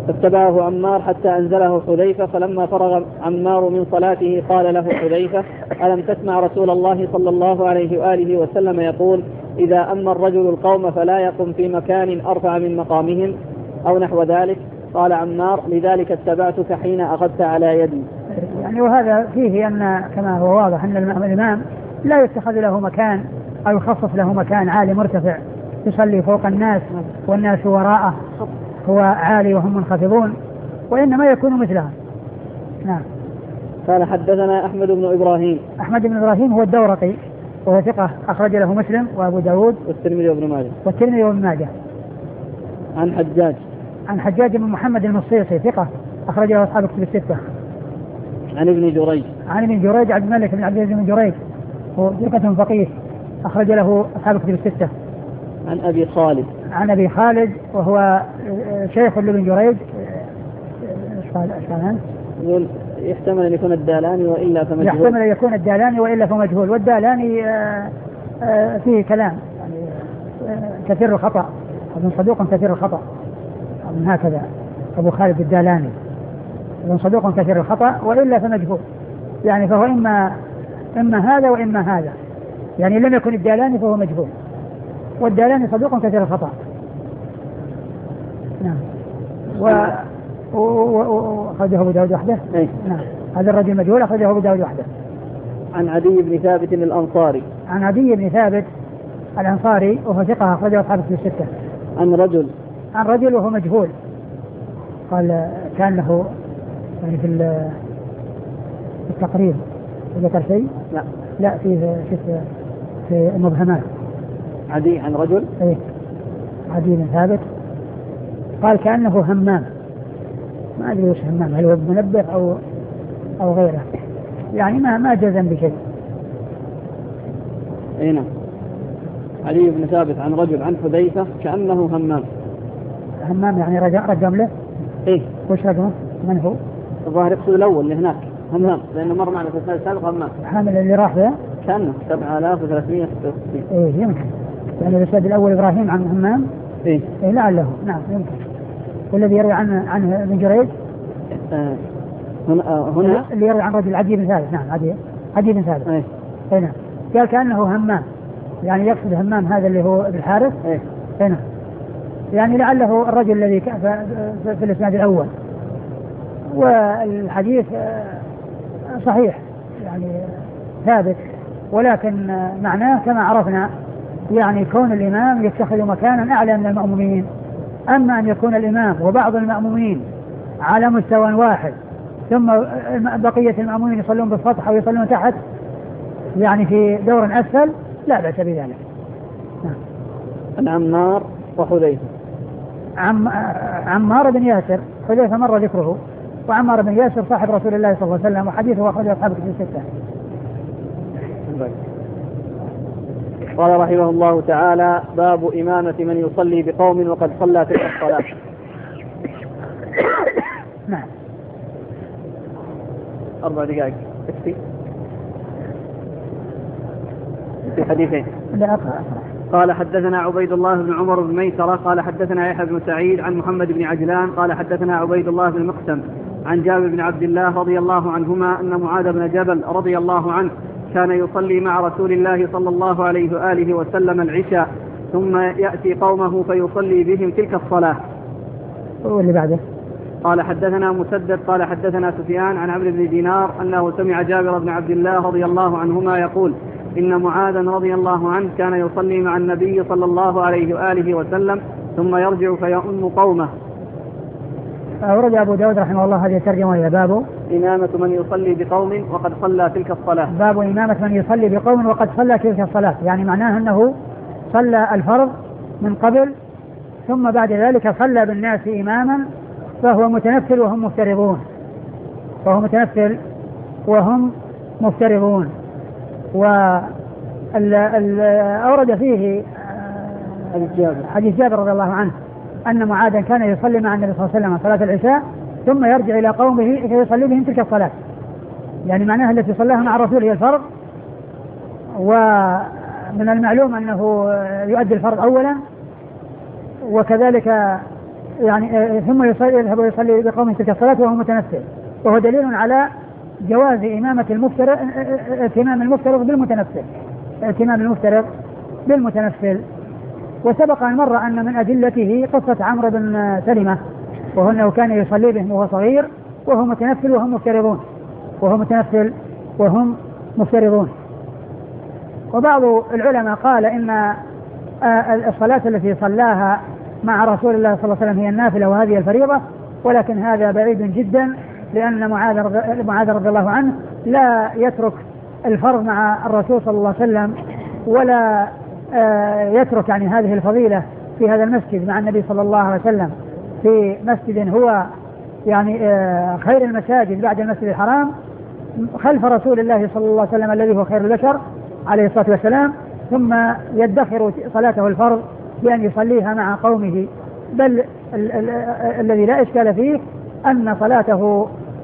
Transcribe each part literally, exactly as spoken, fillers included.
فاتبعه عمار حتى أنزله حذيفة، فلما فرغ عمار من صلاته قال له حذيفة: ألم تسمع رسول الله صلى الله عليه وآله وسلم يقول: إذا أما الرجل القوم فلا يقم في مكان أرفع من مقامهم، أو نحو ذلك؟ قال عمار: لذلك اتبعتك حين أخذت على يدي. يعني وهذا فيه أن كما هو واضح أن الإمام لا يتخذ له مكان أو يخصص له مكان عالي مرتفع يصلي فوق الناس والناس وراءه، هو عالي وهم منخفضون، وإنما يكون مثلها. نعم. قال حدثنا أحمد بن إبراهيم. أحمد بن إبراهيم هو الدورقي وهو ثقة أخرج له مسلم وأبو داود والترمذي وابن ماجه. والترمذي وابن ماجه. عن حجاج. عن حجاج بن محمد المصيصي ثقة أخرج له أصحاب الكتب الستة. عن ابن جريج. عن ابن جريج عبد الملك بن عبد العزيز بن جريج هو ثقة فقيه أخرج له أصحاب الكتب الستة. عن أبي خالد. عن أبي خالد وهو شيخ لابن جريج. يقول يحتمل أن يكون الدالاني وإلا فمجهول. يحتمل أن يكون الدالاني وإلا فمجهول، والدالاني فيه كلام يعني كثير الخطأ، ابن صدوق كثير الخطأ من هكذا أبو خالد الدالاني ابن صدوق كثير الخطأ وإلا فمجهول، يعني فهو إما إما هذا وإما هذا، يعني لم يكن الدالاني فهو مجهول، والدالاني صدوق كثير الخطأ. نعم. وأخرجه أبو داود وحده. أي. نعم. هذا الرجل مجهول أخرجه أبو داود وحده. عن عدي بن ثابت الأنصاري. عن عدي بن ثابت الأنصاري وهو ثقة أخرجه أصحاب الكتب الستة. عن رجل. عن رجل وهو مجهول، قال كان له يعني في التقريب ذكر شيء؟ لا لا في في في المبهمات. عدي عن رجل. إيه عدي بن ثابت قال كأنه همام، ما أدري وش همام، هل هو منبه أو أو غيره، يعني ما ما جزم بشيء. أي نعم. علي بن ثابت عن رجل عن حذيفة كأنه همام. همام يعني رجع رقم له. إيه. وش رقمه؟ من هو؟ الظاهر يقصد الأول اللي هناك همام، لأنه مر معنا في السنة السابقة همام. حامل اللي راح له؟ كأنه سبعة آلاف وثلاثمائة وستة وستين. إيه يمكن، يعني الأستاذ الأول إبراهيم عن همام. إيه. إيه لعله، نعم يمكن. والذي يروي عنه عنه ابن جريج. آه. هنا آه. هنا اللي يروي عن رجل عدي بن ثابت. نعم عدي عدي بن ثابت. إيه. هنا قال كأنه همام، يعني يقصد همام هذا اللي هو ابن الحارث. إيه. هنا يعني لعله الرجل الذي كان في الإسناد الأول. والحديث صحيح يعني ثابت، ولكن معناه كما عرفنا، يعني كون الإمام يتخذ مكانا أعلى من المأمومين. أما أن يكون الإمام وبعض المأمومين على مستوى واحد ثم بقية المأمومين يصلون بالسطح أو يصلون تحت يعني في دور أسفل، لا بأس بذلك. عن عمار وحذيفة. عم عمار بن ياسر، حذيفة مر ذكره، وعمار بن ياسر صاحب رسول الله صلى الله عليه وسلم وحديثه أخرجه أصحاب الكتب الستة. قال رحمه الله تعالى: باب إمامة من يصلي بقوم وقد صلى تلك الصلاة. نعم. أربع دقائق تكفي في حديثين. لا أقرأ. قال حدثنا عبيد الله بن عمر بن ميسرة قال حدثنا يحيى بن سعيد عن محمد بن عجلان قال حدثنا عبيد الله بن مقسم عن جابر بن عبد الله رضي الله عنهما أن معاذ بن جبل رضي الله عنه كان يصلي مع رسول الله صلى الله عليه وآله وسلم العشاء ثم يأتي قومه فيصلي بهم تلك الصلاة. واللي بعده قال حدثنا مسدد قال حدثنا سفيان عن عمرو بن دينار أنه سمع جابر بن عبد الله رضي الله عنهما يقول: إن معاذا رضي الله عنه كان يصلي مع النبي صلى الله عليه وآله وسلم ثم يرجع فيؤم قومه. أورد أبو داود رحمه الله هذه الترجمة إلى باب إمامة من يصلي بقوم وقد صلى تلك الصلاة. باب إمامة من يصلي بقوم وقد صلى تلك الصلاة، يعني معناه أنه صلى الفرض من قبل ثم بعد ذلك صلى بالناس إماما، فهو متنفل وهم مفترضون وهو متنفل وهم مفترضون. وأورد فيه حديث جابر رضي الله عنه أن معاذا كان يصلي مع النبي صلى الله عليه وسلم صلاة العشاء ثم يرجع إلى قومه فيصلي بهم تلك الصلاة، يعني معناها التي صلاها مع الرسول هي الفرض، ومن المعلوم أنه يؤدي الفرض أولا، وكذلك يعني ثم يصلي يذهب ويصلي بقومه تلك الصلاة وهو متنفل، وهو دليل على جواز إمامة المفترض ائتمام المفترض بالمتنفل ائتمام المفترض بالمتنفل. وسبق أن مر أن من أدلته قصة عمرو بن سلمة، وهو أنه كان يصلي بهم وهو صغير وهو متنفل وهم مفترضون وهو متنفل وهم مفترضون. وبعض العلماء قال إن الصلاة التي صلاها مع رسول الله صلى الله عليه وسلم هي النافلة وهذه الفريضة، ولكن هذا بعيد جدا، لأن معاذ رضي الله عنه لا يترك الفرض مع الرسول صلى الله عليه وسلم، ولا يترك يعني هذه الفضيلة في هذا المسجد مع النبي صلى الله عليه وسلم في مسجد هو يعني خير المساجد بعد المسجد الحرام خلف رسول الله صلى الله عليه وسلم الذي هو خير البشر عليه الصلاة والسلام، ثم يدخر صلاته الفرض بأن يصليها مع قومه. بل ال- ال- الذي لا إشكال فيه أن صلاته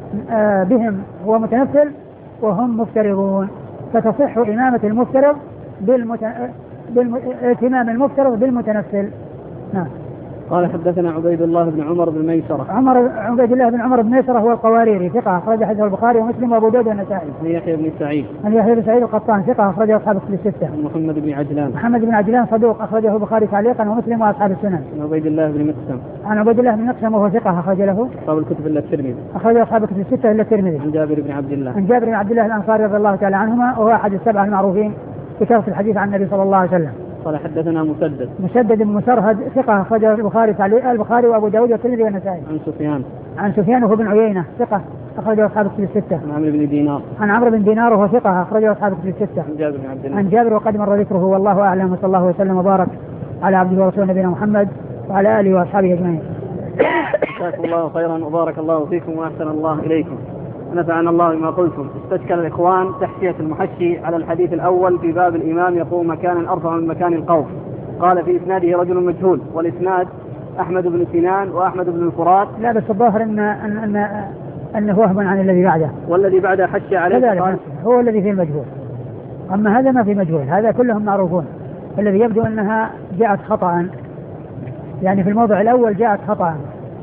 بهم هو متنفل وهم مفترضون، فتصح إمامة المفترض بالمت... بالم... ائتمام المفترض بالمتنفل. نعم. قال حدثنا عبيد الله بن عمر بن ميسرة. عمر عبيد الله بن عمر بن ميسرة هو القواريري ثقة أخرج حديثه البخاري ومسلم وأبو داود والنسائي. عن يحيى بن سعيد. عن يحيى بن سعيد القطان ثقة أخرج أصحاب الكتب الستة. عن محمد بن عجلان. محمد بن عجلان صدوق أخرجه البخاري تعليقا ومسلم وأصحاب السنن. عن عبيد الله بن مقسم. عن عبيد الله بن مقسم وهو ثقة أخرج له أصحاب الكتب إلا الترمذي. أخرج أصحاب الكتب الستة إلا الترمذي. عن جابر بن عبد الله. عن جابر بن عبد الله الأنصاري رضي الله تعالى عنهما، وهو أحد السبعة المعروفين بكثرة الحديث عن النبي صلى الله عليه وسلم. قال حدثنا مسدد. مسدد بن مسرهد ثقة أخرجه البخاري تعليق البخاري وأبو داود والترمذي والنسائي. عن سفيان. عن سفيان وهو بن عيينة ثقة أخرجه أصحاب الكتب الستة. عن عمرو بن دينار. عن عمرو بن دينار وهو ثقة أخرجه أصحاب الكتب الستة. عن جابر بن عبد الله. عن جابر وقد مر ذكره، والله أعلم، وصلى الله وسلم وبارك على عبده ورسوله نبينا محمد وعلى آله وأصحابه أجمعين. جزاكم الله خيرا وبارك الله فيكم وأحسن الله إليكم ونفعنا الله بما قلتم. استشكل الإخوان تحشية المحشي على الحديث الأول في باب الإمام يقوم مكانا أرفع من مكان القوم. قال في إسناده رجل مجهول، والإسناد أحمد بن سنان وأحمد بن الفرات. لا بس الظاهر أن أن أن أنه وهم عن الذي بعده، والذي بعده حشي عليه كذلك هو الذي فيه المجهول، أما هذا ما في مجهول، هذا كلهم معروفون. الذي يبدو أنها جاءت خطأ، يعني في الموضع الأول جاءت خطأ.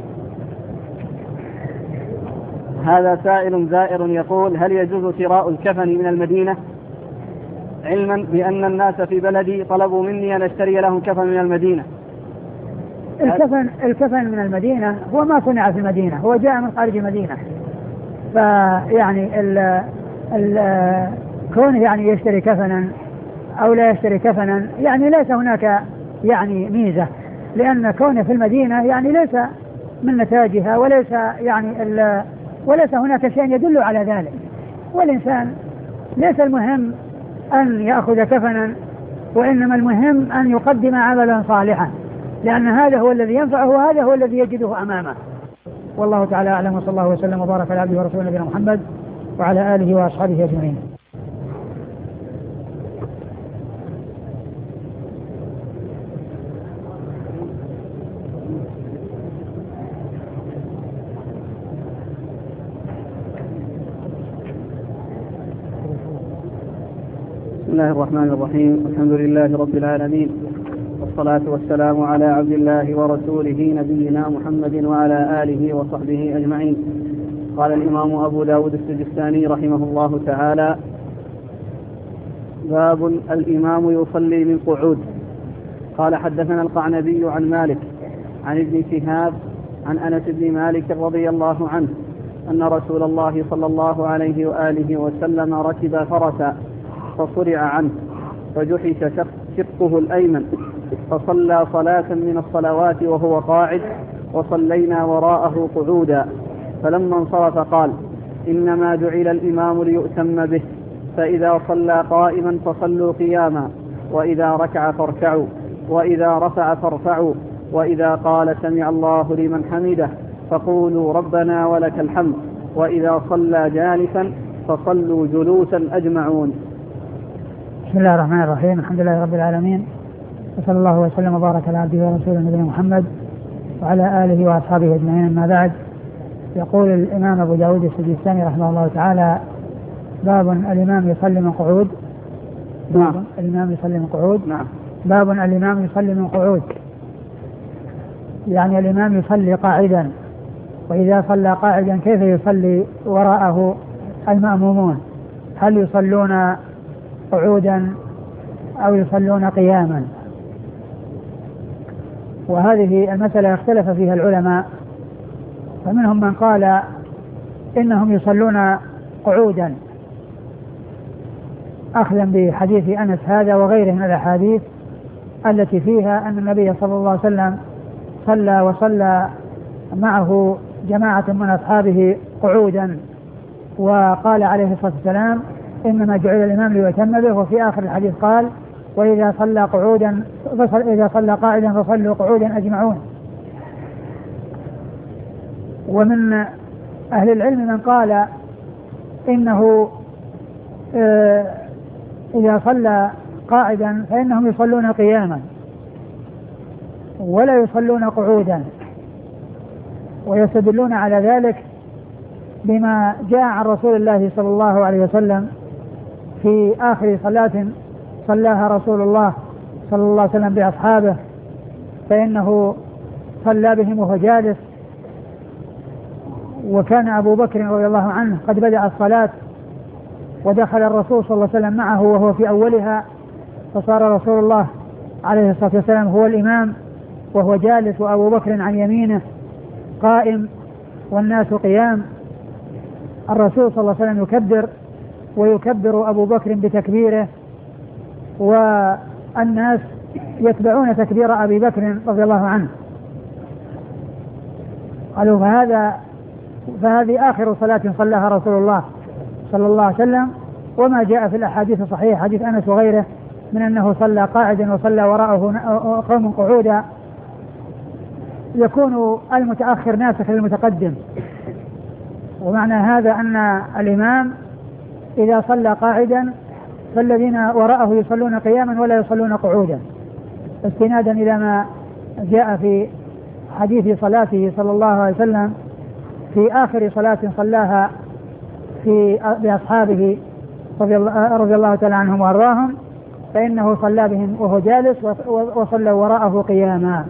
هذا سائل زائر يقول: هل يجوز شراء الكفن من المدينة، علما بأن الناس في بلدي طلبوا مني أن أشتري لهم كفن من المدينة؟ الكفن الكفن من المدينة هو ما صنع في المدينة، هو جاء من خارج المدينة، فيعني ال ال كونه يعني يشتري كفنا أو لا يشتري كفنا يعني ليس هناك يعني ميزة، لأن كونه في المدينة يعني ليس من نتاجها، وليس يعني ال وليس هناك شيء يدل على ذلك. والإنسان ليس المهم أن يأخذ كفنا، وإنما المهم أن يقدم عملا صالحا، لأن هذا هو الذي ينفعه وهذا هو الذي يجده أمامه. والله تعالى أعلم، وصلى الله وسلم وبارك على عبده ورسوله نبينا محمد وعلى آله وأصحابه أجمعين. بسم الله الرحمن الرحيم. الحمد لله رب العالمين، والصلاة والسلام على عبد الله ورسوله نبينا محمد وعلى آله وصحبه أجمعين. قال الإمام أبو داود السجستاني رحمه الله تعالى: باب الإمام يصلي من قعود. قال حدثنا القعنبي عن مالك عن ابن شهاب عن أنس بن مالك رضي الله عنه أن رسول الله صلى الله عليه وآله وسلم ركب فرسا فصرع عنه فجحش شقه الأيمن فصلى صلاة من الصلوات وهو قاعد، وصلينا وراءه قعودا. فلما انصرف قال: إنما جعل الإمام ليؤتم به، فإذا صلى قائما فصلوا قياما، وإذا ركع فاركعوا، وإذا رفع فارفعوا، وإذا قال سمع الله لمن حمده فقولوا ربنا ولك الحمد، وإذا صلى جالسا فصلوا جلوسا أجمعون. بسم الله الرحمن الرحيم. الحمد لله رب العالمين، وصلى الله وسلم وبارك على عبده ورسوله نبينا محمد وعلى آله وأصحابه أجمعين. أما بعد، يقول الإمام أبو داود السجستاني رحمه الله تعالى: باب الإمام يصلي من قعود. باب الإمام يصلي من قعود. نعم. باب الإمام يصلي من قعود. يعني الإمام يصلي قاعدا، وإذا صلى قاعدا كيف يصلي وراءه المأمومون؟ هل يصلون قعودا أو يصلون قياما؟ وهذه المسألة اختلف فيها العلماء، فمنهم من قال إنهم يصلون قعودا أخذا بحديث أنس هذا وغيره من الأحاديث التي فيها أن النبي صلى الله عليه وسلم صلى وصلى معه جماعة من أصحابه قعودا، وقال عليه الصلاة والسلام إنما جعل الإمام ليؤتم به، وفي آخر الحديث قال وإذا صلى قعودا فصل إذا صلى قاعدا فصلوا قعودا أجمعون. ومن أهل العلم من قال إنه إذا صلى قاعدا فإنهم يصلون قياما ولا يصلون قعودا، ويستدلون على ذلك بما جاء عن رسول الله صلى الله عليه وسلم في آخر صلاة صلاها رسول الله صلى الله عليه وسلم بأصحابه، فإنه صلى بهم وهو جالس، وكان أبو بكر رضي الله عنه قد بدأ الصلاة ودخل الرسول صلى الله عليه وسلم معه وهو في أولها، فصار رسول الله عليه الصلاة والسلام هو الإمام وهو جالس وأبو بكر عن يمينه قائم والناس قيام. الرسول صلى الله عليه وسلم يكبر ويكبر أبو بكر بتكبيره، والناس يتبعون تكبير أبي بكر رضي الله عنه. قالوا فهذا فهذه آخر صلاة صلاها رسول الله صلى الله عليه وسلم، وما جاء في الأحاديث الصحيحة حديث أنس وغيره من أنه صلى قاعدا وصلى وراءه قوم قعودا، يكون المتأخر ناسخ للمتقدم. ومعنى هذا أن الإمام إذا صلى قاعدا فالذين وراءه يصلون قياما ولا يصلون قعودا، استنادا إلى ما جاء في حديث صلاته صلى الله عليه وسلم في آخر صلاة صلاها في بأصحابه رضي الله تعالى عنهم وأرضاهم، فإنه صلى بهم وهو جالس وصلى وراءه قياما.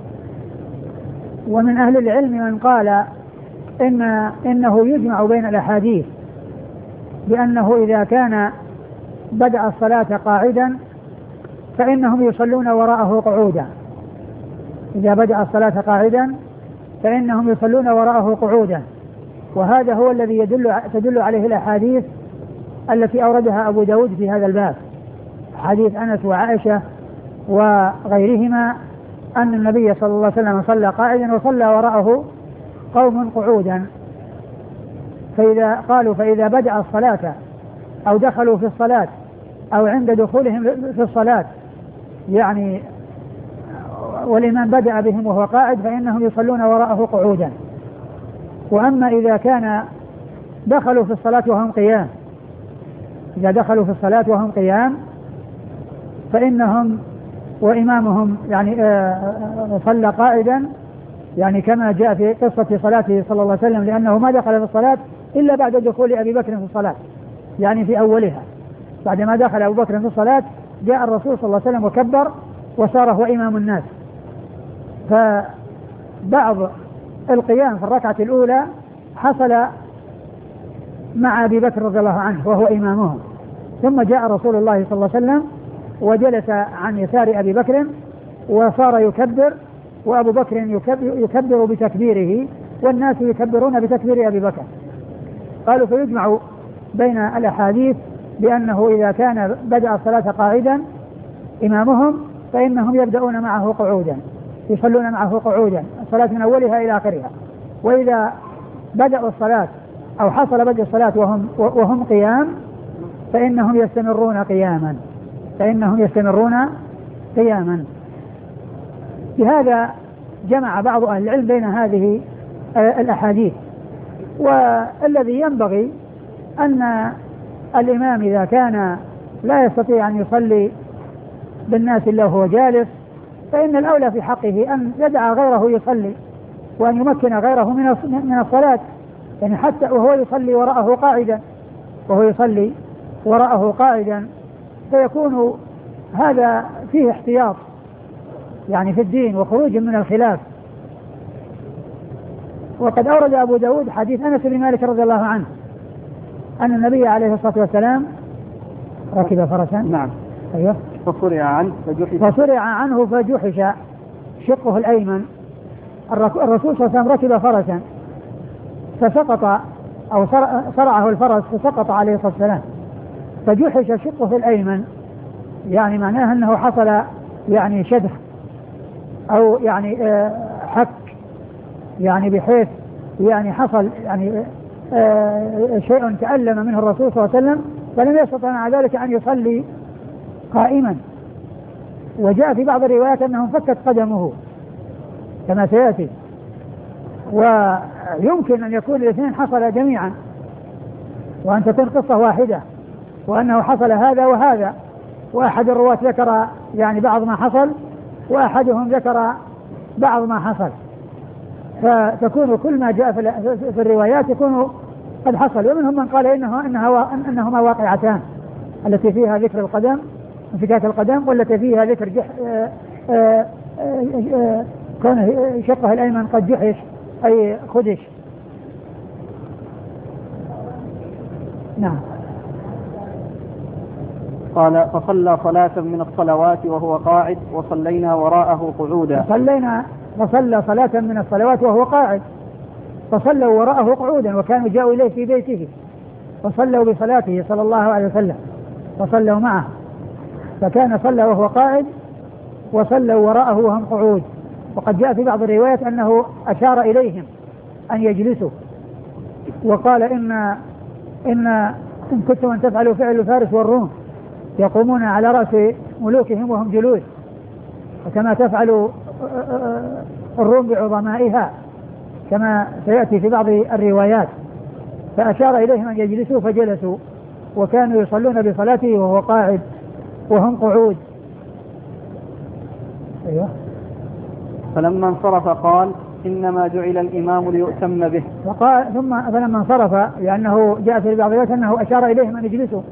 ومن أهل العلم من قال إن إنه يجمع بين الأحاديث بأنه إذا كان بدأ الصلاة قاعدا فإنهم يصلون وراءه قعودا، إذا بدأ الصلاة قاعدا فإنهم يصلون وراءه قعودا، وهذا هو الذي يدل تدل عليه الأحاديث التي أوردها أبو داود في هذا الباب، حديث أنس وعائشة وغيرهما أن النبي صلى الله عليه وسلم صلى قاعدا وصلى وراءه قوم قعودا. فإذا قالوا فإذا بدأ الصلاة أو دخلوا في الصلاة أو عند دخولهم في الصلاة يعني والإمام بدأ بهم وهو قاعد فإنهم يصلون وراءه قعودا. وأما إذا كان دخلوا في الصلاة وهم قيام إذا دخلوا في الصلاة وهم قيام فإنهم وإمامهم يعني صلى قاعدا، يعني كما جاء في قصة صلاته صلى الله عليه وسلم، لأنه ما دخل في الصلاة إلا بعد دخول أبي بكر في الصلاة، يعني في أولها بعدما دخل أبو بكر في الصلاة جاء الرسول صلى الله عليه وسلم وكبر وصار هو إمام الناس. فبعض القيام في الركعة الأولى حصل مع أبي بكر رضي الله عنه وهو إمامهم، ثم جاء رسول الله صلى الله عليه وسلم وجلس عن يسار أبي بكر وصار يكبر، وأبو بكر يكبر بتكبيره والناس يكبرون بتكبير أبي بكر. قالوا فيجمع بين الأحاديث بأنه إذا كان بدأ الصلاة قاعدا إمامهم فإنهم يبدأون معه قعودا، يصلون معه قعودا الصلاة من أولها إلى آخرها، وإذا بدأوا الصلاة أو حصل بدء الصلاة وهم, وهم قيام فإنهم يستمرون قياما فإنهم يستمرون قياما. بهذا جمع بعض أهل العلم بين هذه الأحاديث. والذي ينبغي أن الإمام إذا كان لا يستطيع أن يصلي بالناس إلا وهو جالس فإن الأولى في حقه أن يدع غيره يصلي وأن يمكن غيره من الصلاة، يعني حتى وهو يصلي وراءه قاعدا وهو يصلي وراءه قاعدا فيكون هذا فيه احتياط يعني في الدين وخروج من الخلاف، وقد أورد أبو داود حديث أنس بن مالك رضي الله عنه أن النبي عليه الصلاة والسلام ركب فرسا. نعم. أيوه. فصرع عنه فجحش فصرع عنه فجحش شقه الأيمن. الرسول صلى الله عليه وسلم ركب فرسا فسقط أو صرعه الفرس فسقط عليه الصلاة والسلام فجحش شقه الأيمن، يعني معناه أنه حصل يعني شدخ أو يعني حك، يعني بحيث يعني حصل يعني شيء تألم منه الرسول صلى الله عليه وسلم فلم يستطع مع ذلك أن يصلي قائما. وجاء في بعض الروايات أنه انفكت قدمه كما سيأتي، ويمكن أن يكون الاثنين حصل جميعا وأن تكون قصة واحدة وأنه حصل هذا وهذا، وأحد الرواة ذكر يعني بعض ما حصل وأحدهم ذكر بعض ما حصل، فتكون كل ما جاء في الروايات يكون قد حصل. ومنهم من قال إنه إنها إنهما واقعتان، التي فيها ذكر القدم انفكاك القدم والتي فيها ذكر جح كون شقه الأيمن قد جحش أي خدش. نعم. قال فصلى صلاة من الصلوات وهو قاعد وصلينا وراءه قعودا. صلينا فصلى صلاة من الصلوات وهو قاعد فصلوا وراءه قعودا، وكانوا جاءوا إليه في بيته فصلوا بصلاته صلى الله عليه وسلم فصلوا معه، فكان صلى وهو قاعد وصلوا وراءه وهم قعود. وقد جاء في بعض الروايات أنه أشار إليهم أن يجلسوا وقال إن إن إن كنتم أن تفعلوا فعل فارس والروم يقومون على رأس ملوكهم وهم جلوس، وكما تفعل الروم بعظمائها كما سيأتي في بعض الروايات. فأشار إليهم أن يجلسوا فجلسوا، وكانوا يصلون بصلاته وهو قاعد وهم قعود. أيوه. فلما انصرف قال إنما جعل الإمام ليؤتم به. وقال ثم فلما انصرف لأنه جاء في بعض الروايات أنه أشار إليهم أن يجلسوا،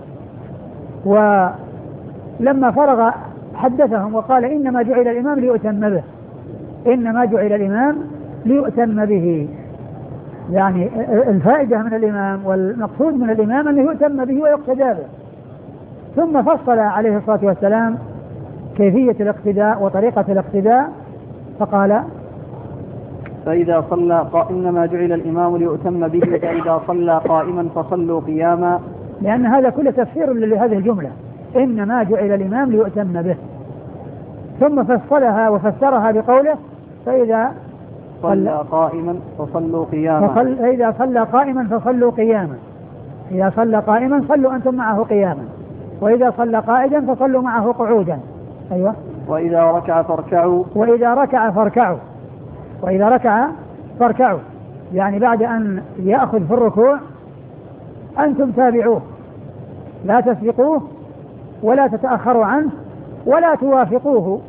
ولما فرغ حدثهم وقال إنما جعل الإمام ليؤتم به، إنما جعل الإمام ليؤتم به، يعني الفائدة من الإمام والمقصود من الإمام أنه يؤتم به ويقتدى به. ثم فصل عليه الصلاة والسلام كيفية الاقتداء وطريقة الاقتداء فقال فإذا صلى إنما جعل الإمام ليؤتم به فإذا صلى قائما فصلوا قياما، لأن هذا كله تفسير لهذه الجملة إنما جعل الإمام ليؤتم به. ثم فصلها وفسرها بقوله فإذا صلى قائما فصلوا قياما، فإذا صلى قائما فصلوا قياما، إذا صلى قائما صلوا أنتم معه قياما، وإذا صلى قائدا فصلوا معه قعودا. أيوة. وإذا ركع فاركعوا وإذا ركع فاركعوا وإذا ركع فاركعوا، يعني بعد أن يأخذ في الركوع أنتم تابعوه، لا تسبقوه ولا تتأخروا عنه ولا توافقوه،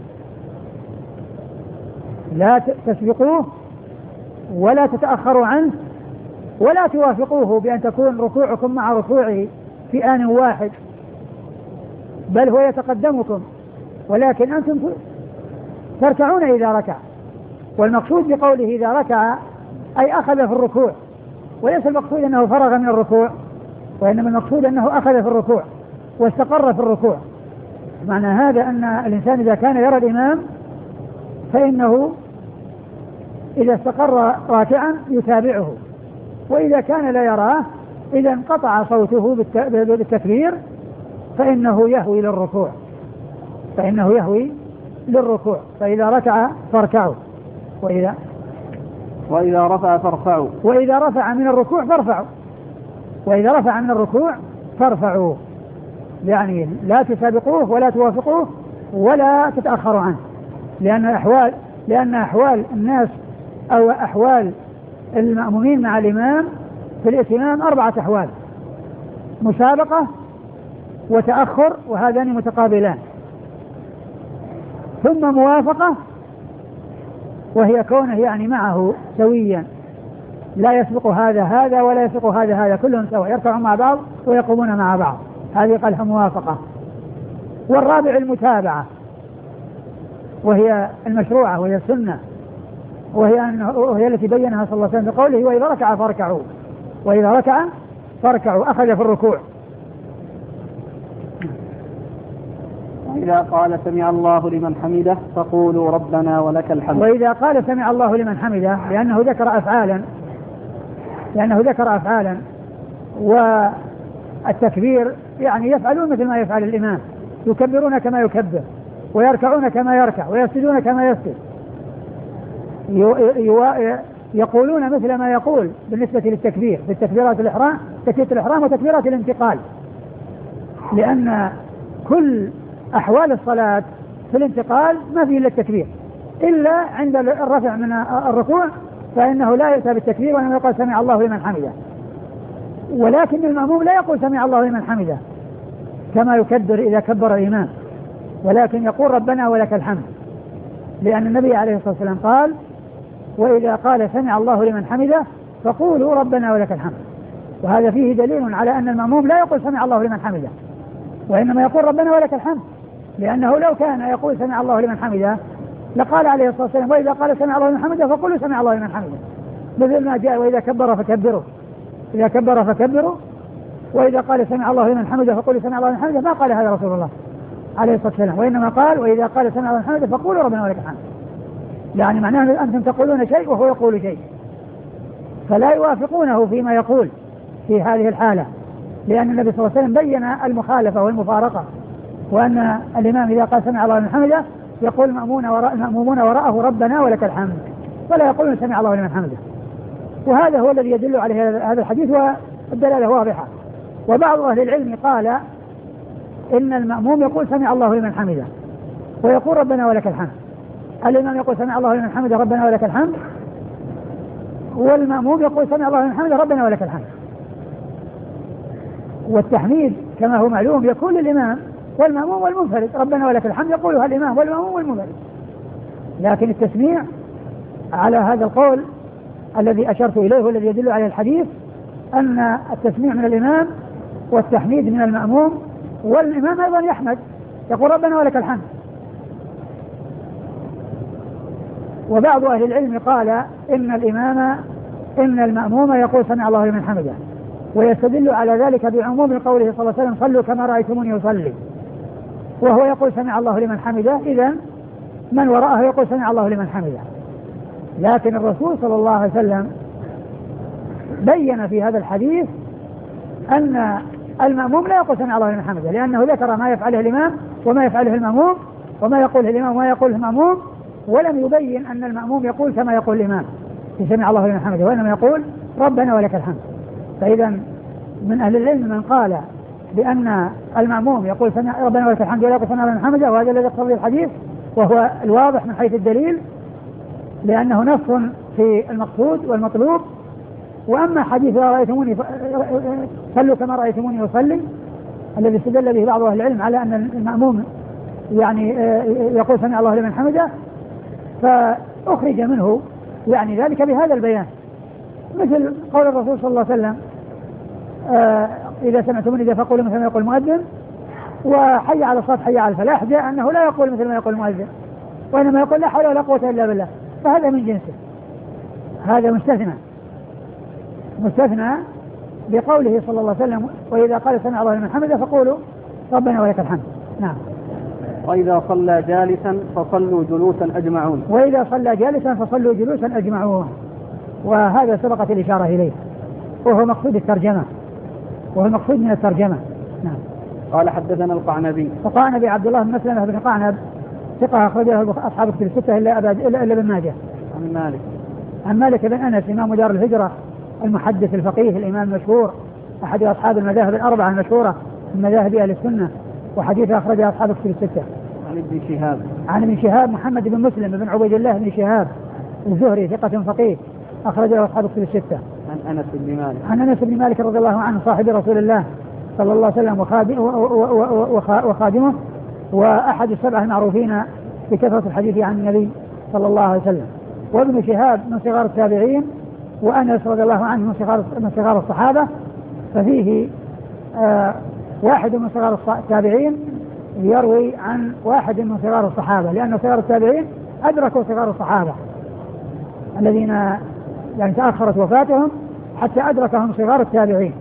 لا تسبقوه ولا تتأخروا عنه ولا توافقوه بأن تكون ركوعكم مع ركوعه في آن واحد، بل هو يتقدمكم ولكن أنتم تركعون إذا ركع. والمقصود بقوله إذا ركع أي أخذ في الركوع، وليس المقصود أنه فرغ من الركوع، وإنما المقصود أنه أخذ في الركوع واستقر في الركوع. معنى هذا أن الإنسان إذا كان يرى الإمام فإنه إذا استقر راكعا يتابعه، وإذا كان لا يراه إذا انقطع صوته بالتكبير فإنه يهوي للركوع فإنه يهوي للركوع فإذا ركع فاركعوا وإذا وإذا رفع فارفعوا وإذا رفع من الركوع فارفعوا وإذا رفع من الركوع فارفعوا، يعني لا تسابقوه ولا توافقوه ولا تتأخروا عنه، لأن أحوال لأن أحوال الناس أو أحوال المأمومين مع الإمام في الإتمام أربعة أحوال: مسابقة وتأخر وهذان متقابلان، ثم موافقة وهي كونه يعني معه سويا لا يسبق هذا هذا ولا يسبق هذا هذا، كلهم سوا يركعون مع بعض ويقومون مع بعض، هذه قالها موافقة. والرابع المتابعة وهي المشروعة وهي السنة، وهي, أنه وهي التي بينها صلى الله عليه وسلم بقوله وإذا ركع فاركعوا، وإذا ركع فاركعوا، أخذ في الركوع. وإذا قال سمع الله لمن حمده فقولوا ربنا ولك الحمد. وإذا قال سمع الله لمن حمده لأنه ذكر أفعالا لأنه ذكر أفعالا والتكبير يعني يفعلون مثل ما يفعل الإمام، يكبرون كما يكبر، ويركعون كما يركع، ويسجدون كما يسجد، يقولون مثل ما يقول بالنسبة للتكبير بالتكبيرات الإحرام، تكبيرة الإحرام وتكبيرات الانتقال، لأن كل أحوال الصلاة في الانتقال ما فيه إلا التكبير، إلا عند الرفع من الركوع فإنه لا يؤتى بالتكبير وإنما يقول سمع الله لمن حمده. ولكن المأموم لا يقول سمع الله لمن حمده كما يكبر إذا كبر الإمام، ولكن يقول ربنا ولك الحمد، لأن النبي عليه الصلاة والسلام قال وإذا قال سمع الله لمن حمده فقولوا ربنا ولك الحمد. وهذا فيه دليل على أن المأموم لا يقول سمع الله لمن حمده، وإنما يقول ربنا ولك الحمد، لأنه لو كان يقول سمع الله لمن حمده لقال عليه الصلاة والسلام وإذا قال سمع الله لمن حمده فقولوا سمع الله لمن حمده، مثل ما جاء وإذا كبر فكبروا، إذا كبر فكبروا، وإذا قال سمع الله لمن حمده فقولوا سمع الله لمن حمده، ما قال هذا رسول الله عليه الصلاة والسلام، وإنما قال وإذا قال سمع الله لمن حمده فقولوا ربنا ولك الحمد، يعني معناه أنتم تقولون شيء وهو يقول شيء، فلا يوافقونه فيما يقول في هذه الحالة، لأن النبي صلى الله عليه وسلم بين المخالفة والمفارقة، وأن الإمام إذا قال سمع الله لمن حمده يقول المأمون وراء المأمومون وراءه ربنا ولك الحمد، ولا يقولون سمع الله لمن حمده. وهذا هو الذي يدل عليه هذا الحديث والدلالة واضحة. وبعض أهل العلم قال إن المأموم يقول سمع الله لمن حمده ويقول ربنا ولك الحمد، الإمام يقول سمع الله لمن حمده ربنا ولك الحمد، والمأموم يقول سمع الله لمن حمده ربنا ولك الحمد. والتحميد كما هو معلوم يكون للإمام والمأموم والمنفرد، ربنا ولك الحمد يقولها الإمام والمأموم والمنفرد، لكن التسميع على هذا القول الذي أشرت إليه والذي يدل عليه الحديث أن التسميع من الإمام والتحميد من المأموم، والإمام أيضا يحمد يقول ربنا ولك الحمد. وبعض أهل العلم قال إن الإمام إن المأموم يقول سمع الله لمن حمده، ويستدل على ذلك بعموم قوله صلى الله عليه وسلم صلوا كما رأيتموني أصلي، وهو يقول سمع الله لمن حمده، إذن من وراءه يقول سمع الله لمن حمده. لكن الرسول صلى الله عليه وسلم بين في هذا الحديث أن المأموم لا يقول سمع الله لمن حمده، لأنه ذكر ما يفعله الإمام وما يفعله المأموم وما يقوله الإمام وما يقوله المأموم، ولم يبين أن المأموم يقول كما يقول الإمام في سمع الله لمن حمده، وإنما يقول ربنا ولك الحمد. فإذا من أهل العلم من قال بأن المأموم يقول سمع ربنا ولك الحمد ولا يقول سمع الله لمن حمده، وهذا الذي يقتضي الحديث وهو الواضح من حيث الدليل، لأنه نص في المقصود والمطلوب. وأما حديث رأيتموني صلوا كما رأيتموني أصلي الذي استدل به بعض أهل العلم على أن المأموم يعني يقول سمع الله لمن حمده، فأخرج منه يعني ذلك بهذا البيان، مثل قول الرسول صلى الله عليه وسلم آه إذا سمعتموني إذا فقولوا مثل ما يقول المؤذن، وحي على الصلاة حي على الفلاح، جاء أنه لا يقول مثل ما يقول المؤذن وإنما يقول لا حول ولا قوة إلا بالله، فهذا من جنسه، هذا مستثنى مستثنى بقوله صلى الله عليه وسلم وإذا قال سمع الله لمن حمده فقولوا ربنا ولك الحمد. نعم. وإذا صلى جالسا فصلوا جلوسا أجمعون. وإذا صلى جالسا فصلوا جلوسا أجمعون، وهذا سبقت الإشارة إليه وهو مقصود الترجمة وهو المقصود من الترجمة. نعم. قال حدثنا القعنبي. القعنبي عبد الله بن مسلمة بن قعنب ثقة أخرجه أصحاب كتب الستة إلا إلا إلا ابن ماجه. عن مالك. عن مالك بن أنس إمام دار الهجرة المحدث الفقيه الإمام المشهور أحد أصحاب المذاهب الأربعة المشهورة من مذاهب أهل السنة، وحديثه أخرجه أصحاب كتب الستة. عن ابن شهاب. عن ابن شهاب محمد بن مسلم بن عبيد الله بن شهاب الزهري ثقة فقيه أخرجه أصحاب كتب الستة. عن أنس بن مالك. عن أنس بن مالك رضي الله عنه صاحب رسول الله صلى الله عليه وسلم وخادمه وأحد السبعة المعروفين بكثرة الحديث عن النبي صلى الله عليه وسلم. وابن شهاب من صغار التابعين، وأنس رضي الله عنه من صغار من صغار الصحابة، ففيه آه واحد من صغار التابعين يروي عن واحد من صغار الصحابة، لأن صغار التابعين أدركوا صغار الصحابة، الذين يعني تأخرت وفاتهم حتى أدركهم صغار التابعين.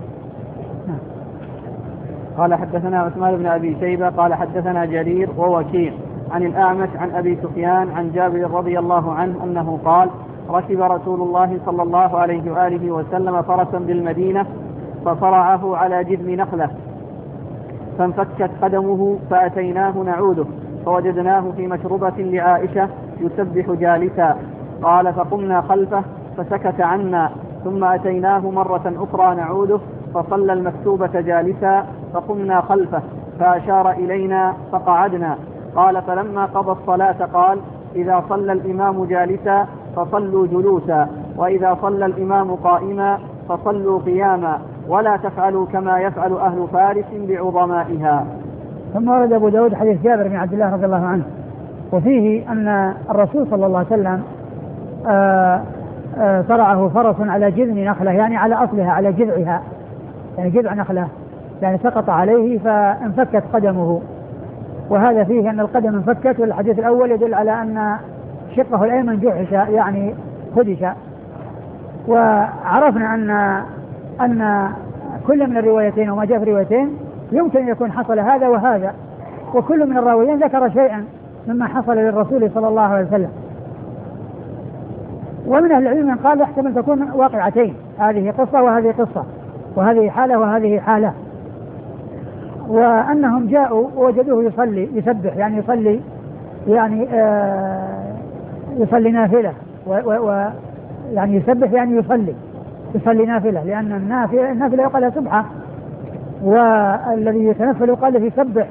قال حدثنا عثمان بن أبي شيبة قال حدثنا جرير ووكيع عن الأعمش عن أبي سفيان عن جابر رضي الله عنه أنه قال ركب رسول الله صلى الله عليه وآله وسلم فرسا بالمدينة فصرعه على جذم نخلة فانفكت قدمه فأتيناه نعوده فوجدناه في مشربة لعائشة يسبح جالسا. قال فقمنا خلفه فسكت عنا ثم أتيناه مرة أخرى نعوده فصلى المكتوبة جالسا فقمنا خلفه فأشار إلينا فقعدنا. قال فلما قضى الصلاة قال إذا صلى الإمام جالسا فصلوا جلوسا وإذا صلى الإمام قائما فصلوا قياما ولا تفعلوا كما يفعل أهل فارس بعظمائها. ثم ورد أبو داود حديث جابر بن عبد الله رضي الله عنه وفيه أن الرسول صلى الله عليه وسلم آآ آآ صرعه فرس على جذع نخلة يعني على أصلها على جذعها يعني جذع نخلة يعني سقط عليه فانفكت قدمه. وهذا فيه أن القدم انفكت والحديث الأول يدل على أن شقه الأيمن جحش يعني خدش. وعرفنا أن أن كل من الروايتين وما جاء في الروايتين يمكن أن يكون حصل هذا وهذا وكل من الراويين ذكر شيئا مما حصل للرسول صلى الله عليه وسلم. ومن أهل العلم من قال يحتمل تكون واقعتين هذه قصة وهذه قصة وهذه حالة وهذه حالة وأنهم جاءوا ووجدوه يصلي يسبح يعني يصلي يعني آه يصلي نافلة ويعني يسبح يعني يصلي يصلي نافلة لأن النافلة, النافلة يقال لها سبحة والذي يتنفل يقال له يسبح.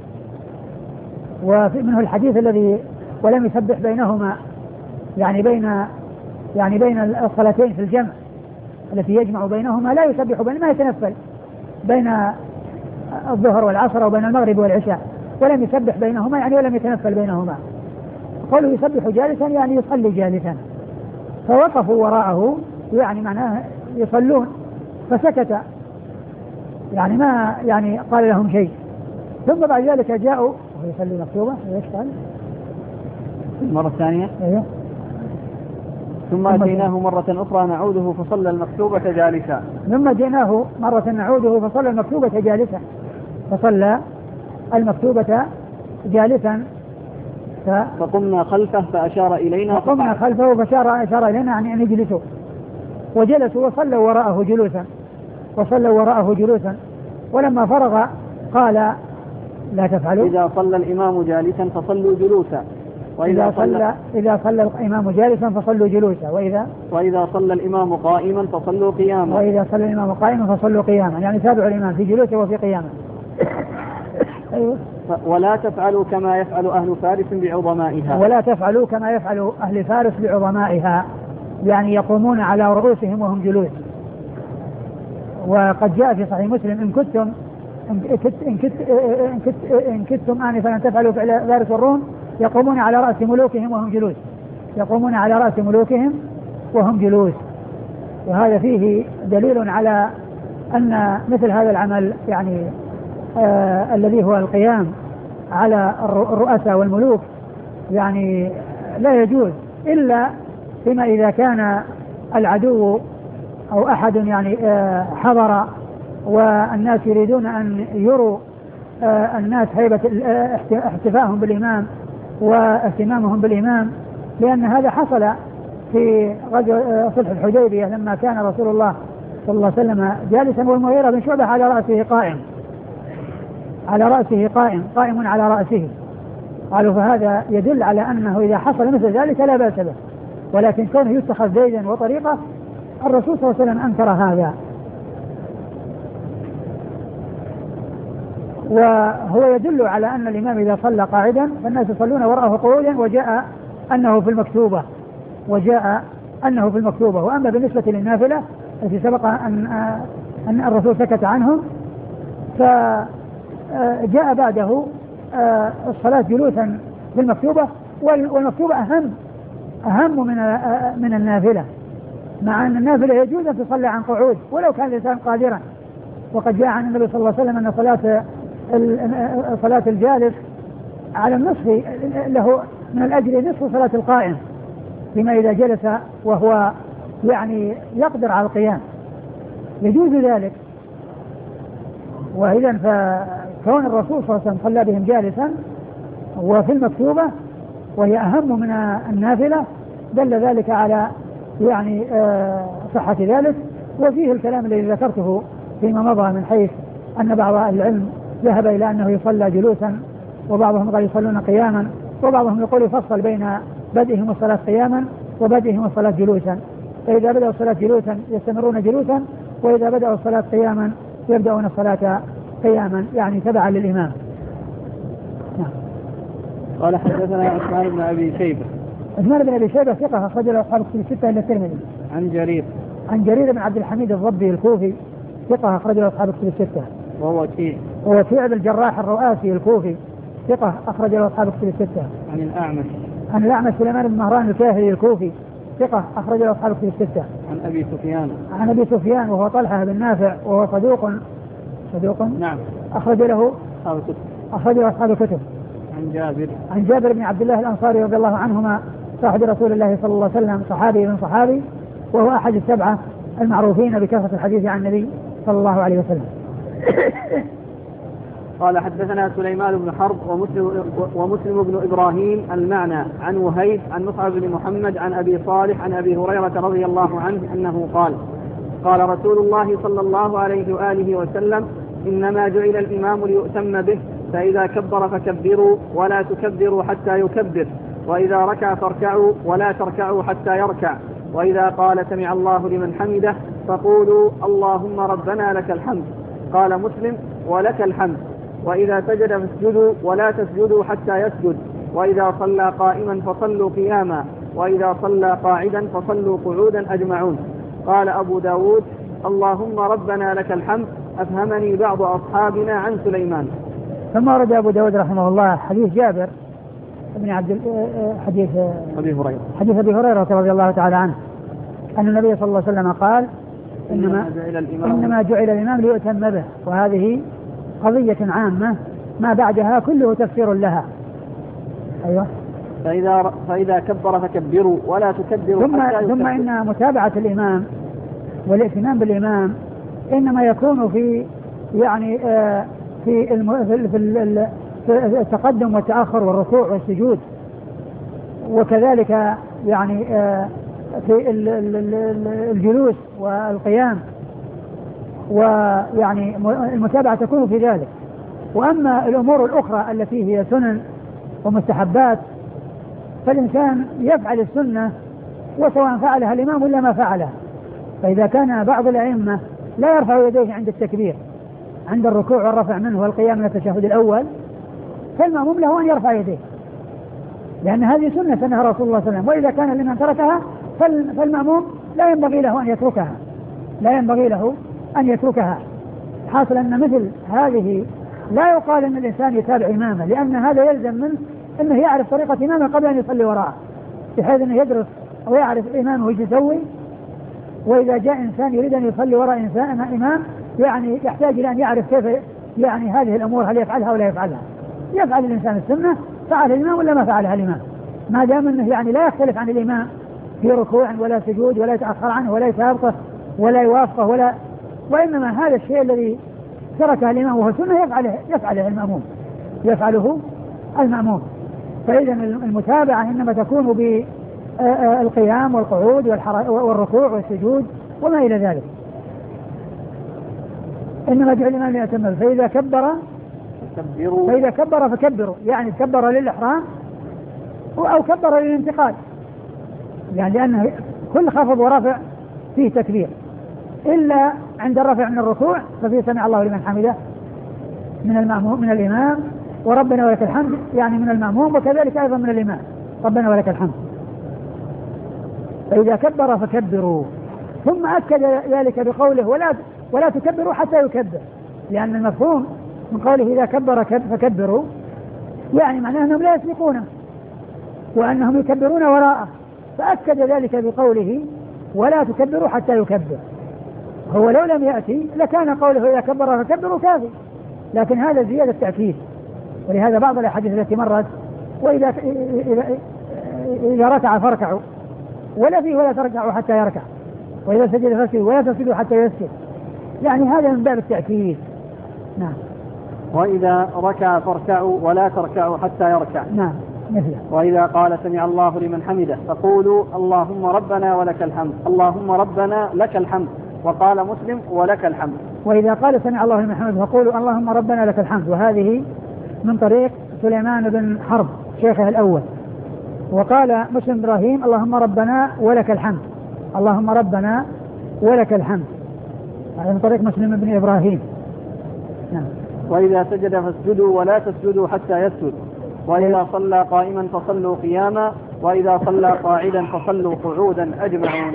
ومنه الحديث الذي ولم يسبح بينهما يعني بين يعني بين الصلاتين في الجمع التي يجمع بينهما لا يسبح بين ما يتنفل بين الظهر والعصر وبين المغرب والعشاء ولم يسبح بينهما يعني ولم يتنفل بينهما. قالوا يسبح جالسا يعني يصلي جالسا فوقفوا وراءه يعني معناه يصلون فسكت يعني ما يعني قال لهم شيء. ثم بعد ذلك جاءوا وهو يصلي مكتوبة ايش قال المرة الثانية ايوه ثم أتيناه مرة أخرى نعوده فصلى المكتوبة جالسا ثم جئناه مرة نعوده فصلى المكتوبة جالسا فصلى المكتوبة جالسا ف... فقمنا خلفه فأشار إلينا فقمنا خلفه فأشار أشار إلينا أن نجلسوا وجلسوا وصلوا وراءه جلوسا وصلوا وراءه جلوسا. ولما فرغ قال لا تفعلوا إذا صلى الإمام جالسا فصلوا جلوسا وإذا صلى إذا صلى الإمام جالسا فصلوا جلوسا وإذا وإذا صلى الإمام قائما فصلوا قياما وإذا صلى الإمام قائما فصلوا قياما يعني تابعوا الإمام في جلوسه وفي قيامه. أيوه. ولا تفعلوا كما يفعل أهل فارس بعظمائها ولا تفعلوا كما يفعل أهل فارس بعظمائها يعني يقومون على رؤوسهم وهم جلوس. وقد جاء في صحيح مسلم إن كنتم إن كنت إن كنت إن كنت إن كنتم آنفا أن تفعلوا فعل فارس والروم يقومون على رأس ملوكهم وهم جلوس يقومون على رأس ملوكهم وهم جلوس. وهذا فيه دليل على أن مثل هذا العمل يعني آه الذي هو القيام على الرؤساء والملوك يعني لا يجوز إلا فيما إذا كان العدو أو أحد يعني آه حضر والناس يريدون أن يروا آه الناس هيبة احتفائهم بالإمام واهتمامهم بالإمام. لأن هذا حصل في غزوة صلح الحديبية لما كان رسول الله صلى الله عليه وسلم جالسا والمغيرة بن شعبة على رأسه قائم على رأسه قائم قائم على رأسه. قالوا فهذا يدل على أنه إذا حصل مثل ذلك لا بأس به ولكن كونه يتخذ زيدا وطريقة الرسول صلى الله عليه وسلم أنكر هذا. وهو يدل على أن الإمام إذا صلى قاعدا فالناس يصلون وراءه قعودا وجاء أنه في المكتوبة وجاء أنه في المكتوبة. وأما بالنسبة للنافلة التي سبق أن أن الرسول سكت عنهم فجاء بعده الصلاة جلوسا في المكتوبة والمكتوبة أهم أهم من من النافلة مع أن النافلة يجوز أن تصلي عن قعود ولو كان الإنسان قادرا. وقد جاء عن النبي صلى الله عليه وسلم أن صلاة صلاة الجالس على النصف له من الأجر نصف صلاة القائم فيما إذا جلس وهو يعني يقدر على القيام يجوز ذلك. وإذا فكون الرسول صلى الله عليه وسلم صلى بهم جالسا وفي المكتوبة وهي أهم من النافلة دل ذلك على يعني صحة ذلك. وفيه الكلام الذي ذكرته فيما مضى من حيث أن بعض أهل العلم ذهب إلى أنه يصلى جلوسا وبعضهم قال يصلون قياما وبعضهم يقول يفصل بين بدئهم الصلاة قياما وبدئهم الصلاة جلوسا. فإذا بدأوا الصلاة جلوسا يستمرون جلوسا وإذا بدأوا الصلاة قياما يبدأون الصلاة قياما يعني تبعا للإمام. قال حدثنا عثمان بن أبي شيبة. عثمان بن أبي شيبة ثقة أخرج له أصحاب الكتب الستة إلا الترمذي. عن جرير. عن جرير بن عبد الحميد الضبي الكوفي ثقة أخرج له أصحاب الكتب الستة. وهو وكيع. ووكيع بن الجراح الرؤاسي الكوفي ثقة أخرج له أصحاب الكتب الستة. عن الأعمش. عن الأعمش سليمان بن مهران الكاهلي الكوفي ثقة أخرج له أصحاب الكتب الستة. عن أبي سفيان. عن أبي سفيان وهو طلحة بن نافع وهو صدوق صدوق نعم أخرج له أصحاب الكتب. أخرج له أصحاب الكتب. عن جابر. عن جابر بن عبد الله الأنصاري رضي الله عنهما صاحب رسول الله صلى الله عليه وسلم صحابي من صحابي وهو أحد السبعة المعروفين بكثرة الحديث عن النبي صلى الله عليه وسلم. قال حدثنا سليمان بن حرب ومسلم, ومسلم بن إبراهيم المعنى عن وهيب عن مصعب بن محمد عن أبي صالح عن أبي هريرة رضي الله عنه أنه قال قال رسول الله صلى الله عليه وآله وسلم إنما جعل الإمام ليؤتم به فإذا كبر فكبروا ولا تكبروا حتى يكبر وإذا ركع فاركعوا ولا تركعوا حتى يركع وإذا قال سمع الله لمن حمده فقولوا اللهم ربنا لك الحمد. قال مسلم ولك الحمد. وإذا سجد فاسجدوا ولا تسجدوا حتى يسجد وإذا صلى قائما فصلوا قياما وإذا صلى قاعدا فصلوا قعودا أجمعون. قال أبو داود اللهم ربنا لك الحمد أفهمني بعض أصحابنا عن سليمان. ثم ورد أبو داود رحمه الله حديث جابر ابن عبد حديث أبي هريرة حديث أبي هريرة رضي الله تعالى عنه أن النبي صلى الله عليه وسلم قال إنما جعل الإمام, إنما جعل الإمام ليؤتم به. وهذه قضية عامة ما بعدها كله تفسير لها. أيوة. فإذا, فإذا كبر فكبروا ولا تكبروا ثم, حتى ثم إن متابعة الإمام والائتمام بالإمام إنما يكون في يعني آه في, الم... في, في التقدم والتأخر والركوع والسجود وكذلك يعني آه في الجلوس والقيام ويعني المتابعة تكون في ذلك. وأما الأمور الأخرى التي هي سنن ومستحبات فالإنسان يفعل السنة وسواء فعلها الإمام ولا ما فعلها. فإذا كان بعض الأئمة لا يرفع يديه عند التكبير عند الركوع والرفع منه والقيام من التشهد الأول فالمأموم له أن يرفع يديه لأن هذه سنة سنها رسول الله صلى الله عليه وسلم. وإذا كان لمن تركها فالمأموم لا ينبغي له أن يتركها لا ينبغي له أن يتركها. حاصل أن مثل هذه لا يقال أن الإنسان يتابع إمامه لأن هذا يلزم منه أنه يعرف طريقة إمامه قبل أن يصلي وراءه بحيث أنه يدرس أو يعرف إمامه وش يسوي. وإذا جاء إنسان يريد أن يصلي وراء إنسان إمام يعني يحتاج إلى أن يعرف كيف يعني هذه الأمور هل يفعلها ولا يفعلها. يفعل الإنسان السنة فعل الإمام ولا ما فعلها الإمام ما دام أنه يعني لا يختلف عن الإمام في ركوع ولا سجود ولا يتأخر عنه ولا يسابقه ولا يوافقه ولا وإنما هذا الشيء الذي تركه الإمام وهو سنة يفعله يفعله المأموم يفعله المأموم. فإذا المتابعة إنما تكون بالقيام والقعود والركوع والسجود وما إلى ذلك. إنما جعل الإمام ليؤتم فإذا كبر فإذا كبر فكبروا يعني كبر للإحرام أو كبر للانتقال يعني لأنه كل خفض ورفع فيه تكبير إلا عند الرفع من الركوع ففيه سمع الله لمن حمده من المأموم من الإمام وربنا ولك الحمد يعني من المأموم وكذلك أيضا من الإمام ربنا ولك الحمد. فإذا كبر فكبروا. ثم أكد ذلك بقوله ولا ولا تكبروا حتى يكبر لأن المفهوم من قوله إذا كبر فكبروا يعني معناه أنهم لا يسبقونه وأنهم يكبرون وراءه. فأكد ذلك بقوله ولا تكبروا حتى يكبر. هو لو لم يأتي لكان قوله إذا كبر فكبروا كافي لكن هذا زيادة تأكيد. ولهذا بعض الأحاديث التي مرت وإذا إذا, إذا ركع فاركعوا ولا فيه ولا تركعوا حتى يركع، وإذا سجد فاسجدوا ولا تسجدوا حتى يسجد، يعني هذا من باب التأكيد. نعم. وإذا ركع فاركعوا ولا تركعوا حتى يركع. نعم مثله. وإذا قال سمع الله لمن حمده فقولوا اللهم ربنا ولك الحمد، اللهم ربنا لك الحمد. وقال مسلم ولك الحمد. وإذا قال سمع الله لمن حمده فقولوا اللهم ربنا لك الحمد، وهذه من طريق سليمان بن حرب شيخه الأول. وقال مسلم إبراهيم اللهم ربنا ولك الحمد، اللهم ربنا ولك الحمد، هذا من طريق مسلم بن إبراهيم. نعم. وإذا سجد فاسجدوا ولا تسجدوا حتى يسجد، وإذا صلى قائما فصلوا قياما، وإذا صلى قاعدا فصلوا قعودا أجمعون.